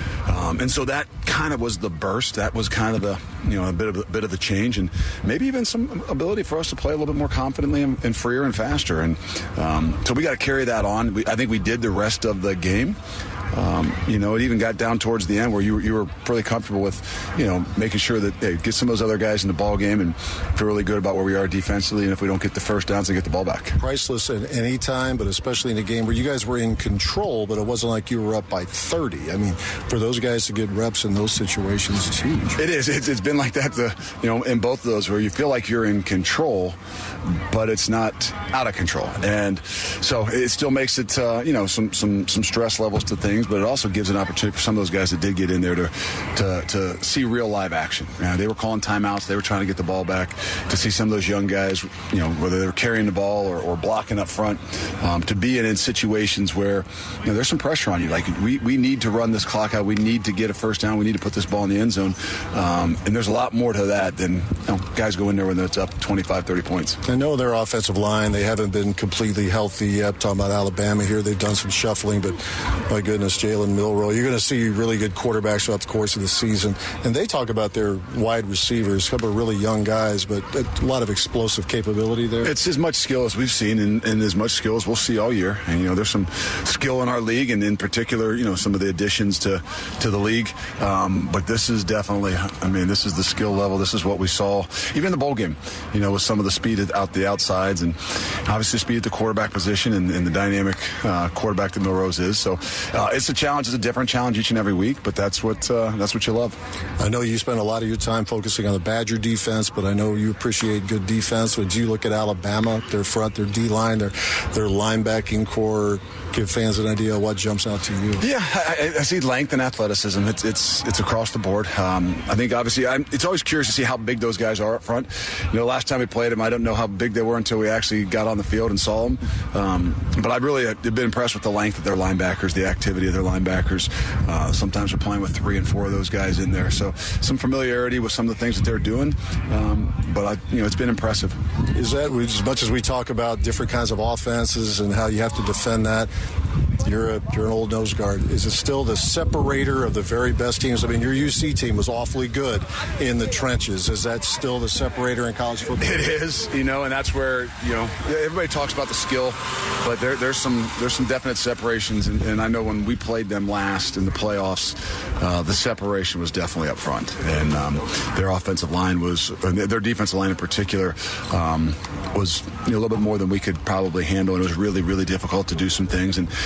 Um, and so that kind of was the burst. That was kind of the, you know, a bit of a bit of the change, and maybe even some ability for us to play a little bit more confidently and, and freer and faster. And um, so we got to carry that on. We, I think we did the rest of the game. Um, you know, it even got down towards the end where you, you were pretty comfortable with, you know, making sure that, hey, get some of those other guys in the ball game and feel really good about where we are defensively. And if we don't get the first downs, then get the ball back. Priceless at any time, but especially in a game where you guys were in control, but it wasn't like you were up by thirty. I mean, for those guys to get reps in those situations, it's huge. It is. It's, it's been like that, the, you know, in both of those where you feel like you're in control, but it's not out of control. And so it still makes it, uh, you know, some, some, some stress levels to things. But it also gives an opportunity for some of those guys that did get in there to to, to see real live action. You know, they were calling timeouts. They were trying to get the ball back. To see some of those young guys, you know, whether they were carrying the ball or, or blocking up front, um, to be in, in situations where, you know, there's some pressure on you. Like, we, we need to run this clock out. We need to get a first down. We need to put this ball in the end zone. Um, and there's a lot more to that than, you know, guys go in there when it's up twenty-five, thirty points. I know their offensive line, they haven't been completely healthy yet. Talking about Alabama here, they've done some shuffling, but my goodness, Jalen Milroe, you're going to see really good quarterbacks throughout the course of the season. And they talk about their wide receivers, a couple of really young guys, but a lot of explosive capability there. It's as much skill as we've seen, and, and as much skill as we'll see all year. And, you know, there's some skill in our league, and in particular, you know, some of the additions to, to the league. Um, but this is definitely, I mean, this is the skill level. This is what we saw, even in the bowl game, you know, with some of the speed out the outsides, and obviously speed at the quarterback position, and, and the dynamic uh, quarterback that Milrose is. So uh, it's a challenge. It's a different challenge each and every week, but that's what uh, that's what you love. I know you spend a lot of your time focusing on the Badger defense, but I know you appreciate good defense. Would you look at Alabama, their front, their D-line, their their linebacking core? Give fans an idea of what jumps out to you. Yeah, I, I see length and athleticism. It's it's it's across the board. Um, I think obviously I'm, it's always curious to see how big those guys are up front. You know, last time we played them, I don't know how big they were until we actually got on the field and saw them. Um, but I really have been impressed with the length of their linebackers, the activity of their linebackers. Uh, sometimes we're playing with three and four of those guys in there, so some familiarity with some of the things that they're doing. Um, but I, you know, it's been impressive. Is that as much as we talk about different kinds of offenses and how you have to defend that? You're a, you're an old nose guard. Is it still the separator of the very best teams? I mean, your U C team was awfully good in the trenches. Is that still the separator in college football? It is, you know, and that's where, you know, everybody talks about the skill, but there, there's some there's some definite separations. And, and I know when we played them last in the playoffs, uh, the separation was definitely up front. And um, their offensive line was, their defensive line in particular, um, was, you know, a little bit more than we could probably handle. And it was really, really difficult to do some things. And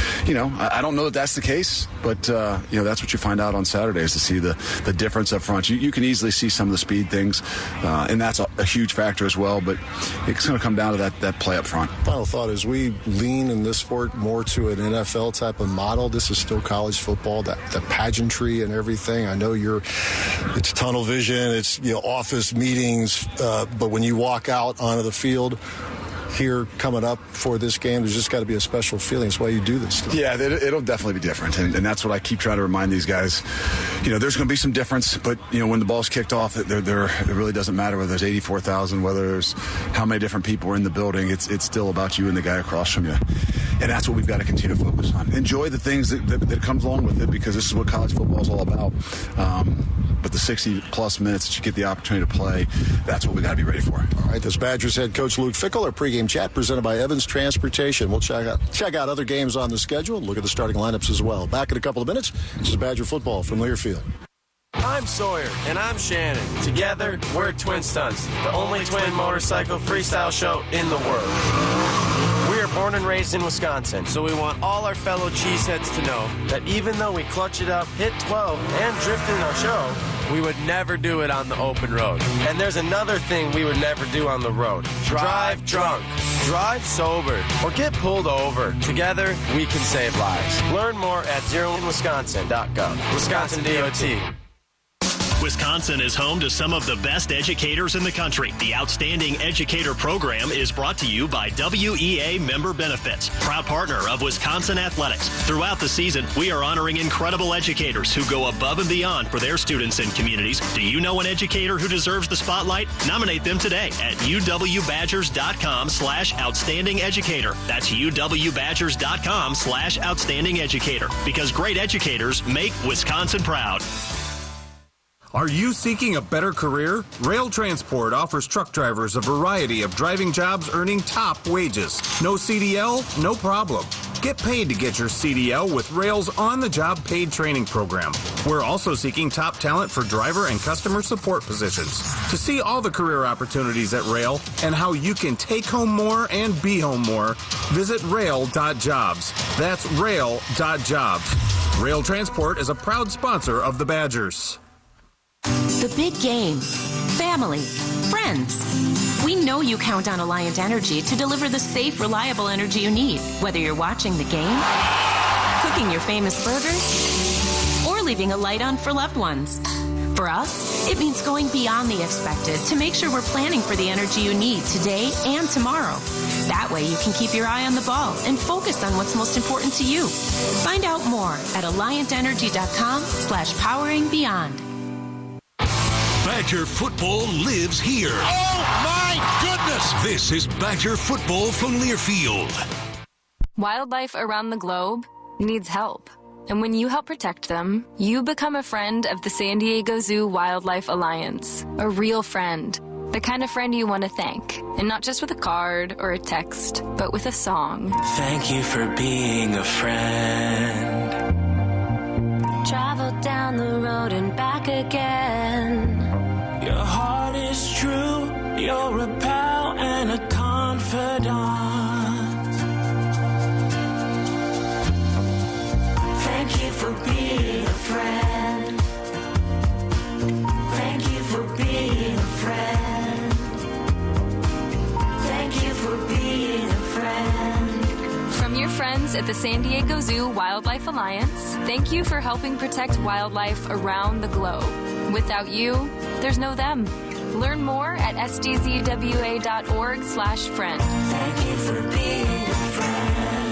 you know, I, I don't know that that's the case, but, uh, you know, that's what you find out on Saturdays to see the, the difference up front. You, you can easily see some of the speed things, uh, and that's a, a huge factor as well, but it's going to come down to that, that play up front. Final thought, as we lean in this sport more to an N F L type of model, this is still college football, that the pageantry and everything. I know you're, it's tunnel vision, it's, you know, office meetings, uh, but when you walk out onto the field here coming up for this game, there's just got to be a special feeling. That's why you do this stuff. Yeah, it, it'll definitely be different, and, and that's what I keep trying to remind these guys. You know, there's going to be some difference, but, you know, when the ball's kicked off, it, there, there, it really doesn't matter whether there's eighty-four thousand, whether there's how many different people are in the building. It's it's still about you and the guy across from you, and that's what we've got to continue to focus on. Enjoy the things that, that, that comes along with it, because this is what college football is all about. Um, but the sixty-plus minutes that you get the opportunity to play, that's what we got to be ready for. All right, this Badgers head coach Luke Fickell, our pregame chat presented by Evans Transportation. We'll check out check out other games on the schedule, look at the starting lineups as well. Back in a couple of minutes. This is Badger football from Learfield. I'm Sawyer, and I'm Shannon. Together, we're Twin Stunts, the only twin motorcycle freestyle show in the world. We are born and raised in Wisconsin, so we want all our fellow cheeseheads to know that even though we clutch it up, hit twelve, and drift in our show, we would never do it on the open road. And there's another thing we would never do on the road. Drive drunk, drive sober, or get pulled over. Together, we can save lives. Learn more at zero in wisconsin dot gov. Wisconsin D O T. Wisconsin is home to some of the best educators in the country. The Outstanding Educator Program is brought to you by W E A Member Benefits, proud partner of Wisconsin Athletics. Throughout the season, we are honoring incredible educators who go above and beyond for their students and communities. Do you know an educator who deserves the spotlight? Nominate them today at u w badgers dot com slash outstanding educator. That's u w badgers dot com slash outstanding educator. Because great educators make Wisconsin proud. Are you seeking a better career? Rail Transport offers truck drivers a variety of driving jobs earning top wages. No C D L? No problem. Get paid to get your C D L with Rail's on-the-job paid training program. We're also seeking top talent for driver and customer support positions. To see all the career opportunities at Rail and how you can take home more and be home more, visit rail dot jobs. That's rail dot jobs. Rail Transport is a proud sponsor of the Badgers. The big game, family, friends. We know you count on Alliant Energy to deliver the safe, reliable energy you need, whether you're watching the game, cooking your famous burgers, or leaving a light on for loved ones. For us, it means going beyond the expected to make sure we're planning for the energy you need today and tomorrow. That way you can keep your eye on the ball and focus on what's most important to you. Find out more at alliant energy dot com slash powering beyond. Badger football lives here. Oh, my goodness! This is Badger football from Learfield. Wildlife around the globe needs help. And when you help protect them, you become a friend of the San Diego Zoo Wildlife Alliance. A real friend. The kind of friend you want to thank. And not just with a card or a text, but with a song. Thank you for being a friend. Travel down the road and back again. Your heart is true, you're a pal and a confidant. Thank you for being a friend. Thank you for being a friend. Thank you for being a friend. From your friends at the San Diego Zoo Wildlife Alliance, thank you for helping protect wildlife around the globe. Without you, there's no them. Learn more at s d z w a dot org slash friend. Thank you for being a friend.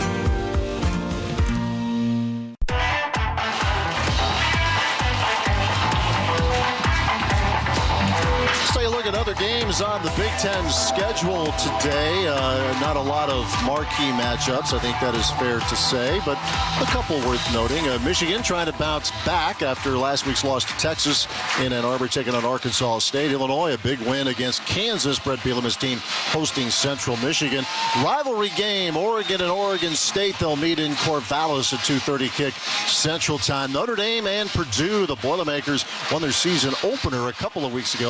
Let's take a look at other games on the Big Ten schedule today. Uh, not a lot of marquee matchups, I think that is fair to say, but a couple worth noting. Uh, Michigan trying to bounce back after last week's loss to Texas in Ann Arbor, taking on Arkansas State. Illinois, a big win against Kansas. Brett Bielema's team hosting Central Michigan. Rivalry game, Oregon and Oregon State. They'll meet in Corvallis at two thirty kick Central Time. Notre Dame and Purdue, the Boilermakers, won their season opener a couple of weeks ago. The Irish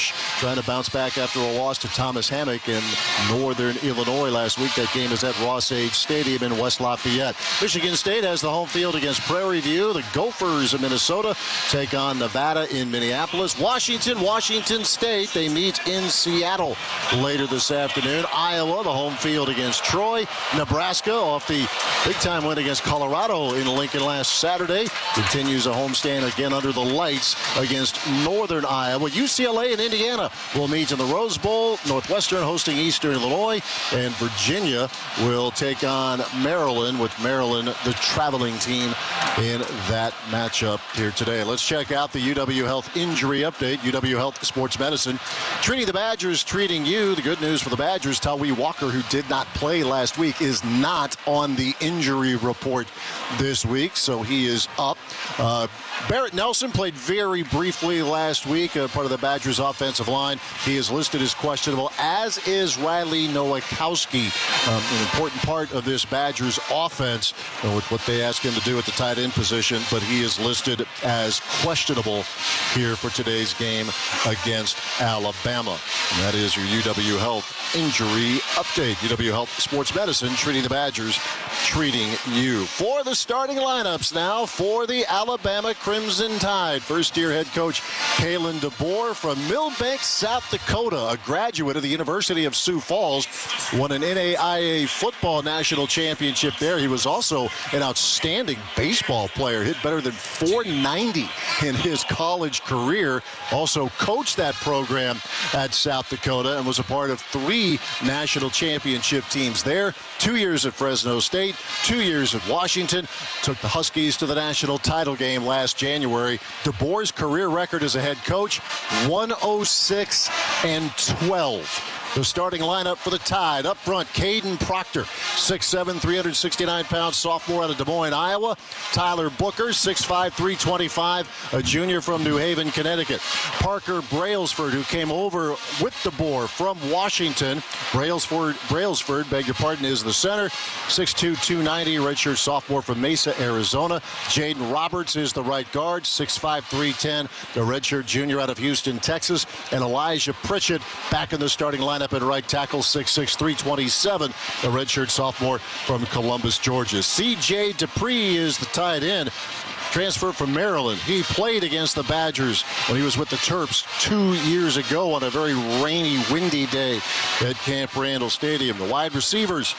Bush trying to bounce back after a loss to Thomas Hammock in Northern Illinois last week. That game is at Ross-Age Stadium in West Lafayette. Michigan State has the home field against Prairie View. The Gophers of Minnesota take on Nevada in Minneapolis. Washington, Washington State, they meet in Seattle later this afternoon. Iowa, the home field against Troy. Nebraska, off the big-time win against Colorado in Lincoln last Saturday, continues a homestand again under the lights against Northern Iowa. U C L A and Indiana will meet in the Rose Bowl. Northwestern hosting Eastern Illinois, and Virginia will take on Maryland, with Maryland the traveling team in that matchup here today. Let's check out the U W Health injury update. U W Health Sports Medicine treating the Badgers, treating you. The good news for the Badgers, Tawee Walker, who did not play last week, is not on the injury report this week, so he is up. Uh, Barrett Nelson played very briefly last week, uh, part of the Badgers offensive line. He is listed as questionable, as is Riley Nowakowski, um, an important part of this Badgers offense uh, with what they ask him to do at the tight end position, but he is listed as questionable here for today's game against Alabama. And that is your U W Health injury update. U W Health Sports Medicine treating the Badgers, treating you. For the starting lineups now for the Alabama Crimson Tide. First-year head coach Kalen DeBoer from Millbank, South Dakota, a graduate of the University of Sioux Falls, won an N A I A football national championship there. He was also an outstanding baseball player, hit better than four ninety in his college career. Also coached that program at South Dakota and was a part of three national championship teams there. Two years at Fresno State, two years at Washington. Took the Huskies to the national title game last January. DeBoer's career record as a head coach, one oh six and twelve. The starting lineup for the Tide. Up front, Caden Proctor, six seven, three hundred sixty-nine pounds, sophomore out of Des Moines, Iowa. Tyler Booker, six five, three twenty-five, a junior from New Haven, Connecticut. Parker Brailsford, who came over with DeBoer from Washington. Brailsford, Brailsford, beg your pardon, is the center. six two, two ninety, redshirt sophomore from Mesa, Arizona. Jaden Roberts is the right guard, six five, three ten, the redshirt junior out of Houston, Texas. And Elijah Pritchett back in the starting lineup at right tackle, six six, three twenty-seven, a redshirt sophomore from Columbus, Georgia. C J Dupree is the tight end, transfer from Maryland. He played against the Badgers when he was with the Terps two years ago on a very rainy, windy day at Camp Randall Stadium. The wide receivers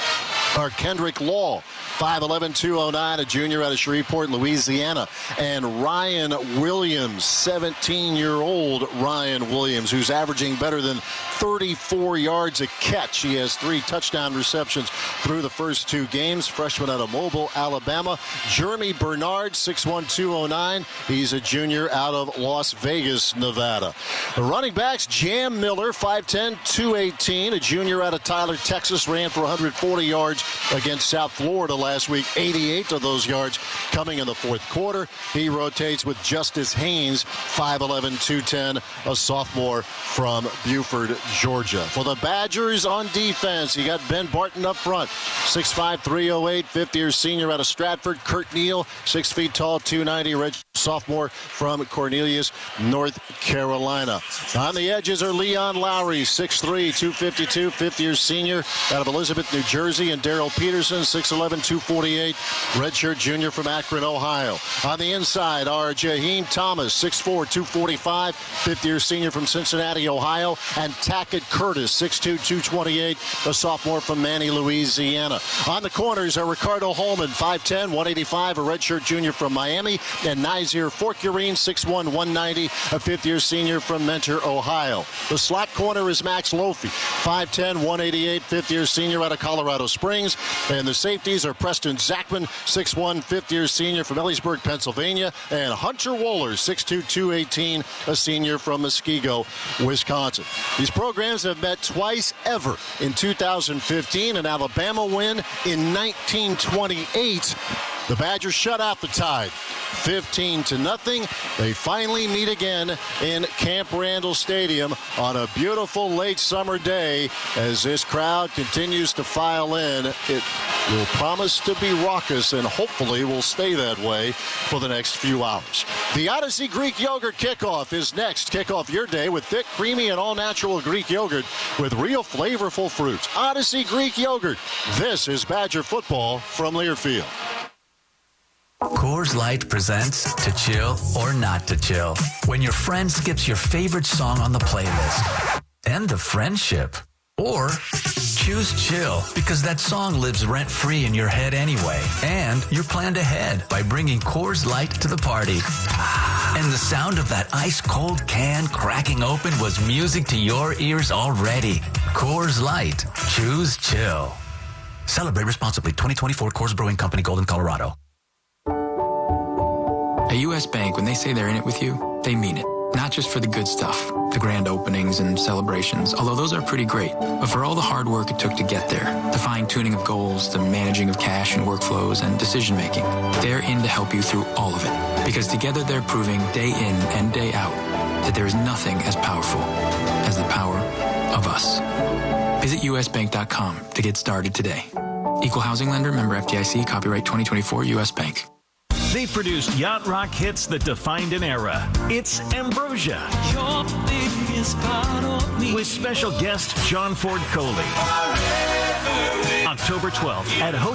are Kendrick Law, five eleven, two oh nine, a junior out of Shreveport, Louisiana, and Ryan Williams, seventeen-year-old Ryan Williams, who's averaging better than thirty-four yards a catch. He has three touchdown receptions through the first two games. Freshman out of Mobile, Alabama. Jeremy Bernard, six one, two oh nine. He's a junior out of Las Vegas, Nevada. The running backs, Jam Miller, five ten, two eighteen, a junior out of Tyler, Texas, ran for one hundred forty yards against South Florida last week. eighty-eight of those yards coming in the fourth quarter. He rotates with Justice Haynes, five eleven, two ten, a sophomore from Buford, Georgia. For the Badgers on defense, you got Ben Barton up front, six five, three oh eight, fifth-year senior out of Stratford. Kurt Neal, six feet tall, two ninety, red sophomore from Cornelius, North Carolina. On the edges are Leon Lowry, six three, two fifty-two, fifth-year senior out of Elizabeth, New Jersey, and Daryl Peterson, six eleven, two forty-eight, redshirt junior from Akron, Ohio. On the inside are Jaheim Thomas, six four, two forty-five, fifth-year senior from Cincinnati, Ohio, and Tackett Curtis, six two, two twenty-eight, a sophomore from Manny, Louisiana. On the corners are Ricardo Holman, five ten, one eighty-five, a redshirt junior from Miami, and Nazir Forkurine, six one, one ninety, a fifth-year senior from Mentor, Ohio. The slot corner is Max Lofi, five ten, one eighty-eight, fifth-year senior out of Colorado Springs, and the safeties are Preston Zachman, six one, fifth-year senior from Ellisburg, Pennsylvania, and Hunter Wohler, six two, two eighteen, a senior from Muskego, Wisconsin. These programs have met twice ever, in two thousand fifteen, an Alabama win in nineteen twenty-eight. The Badgers shut out the Tide fifteen to nothing. They finally meet again in Camp Randall Stadium on a beautiful late summer day as this crowd continues to file in. It will promise to be raucous and hopefully will stay that way for the next few hours. The Odyssey Greek Yogurt Kickoff is next. Kick off your day with thick, creamy, and all-natural Greek yogurt with real flavorful fruits. Odyssey Greek Yogurt. This is Badger football from Learfield. Coors Light presents To Chill or Not to Chill. When your friend skips your favorite song on the playlist. End the friendship. Or choose chill because that song lives rent-free in your head anyway. And you're planned ahead by bringing Coors Light to the party. And the sound of that ice-cold can cracking open was music to your ears already. Coors Light. Choose chill. Celebrate responsibly. twenty twenty-four Coors Brewing Company, Golden, Colorado. At U S Bank, when they say they're in it with you, they mean it. Not just for the good stuff, the grand openings and celebrations, although those are pretty great, but for all the hard work it took to get there, the fine-tuning of goals, the managing of cash and workflows, and decision-making. They're in to help you through all of it, because together they're proving day in and day out that there is nothing as powerful as the power of us. Visit U S bank dot com to get started today. Equal housing lender, member F D I C, copyright twenty twenty-four, U S Bank. They've produced yacht rock hits that defined an era. It's Ambrosia. With special guest John Ford Coley. October twelfth at Hotel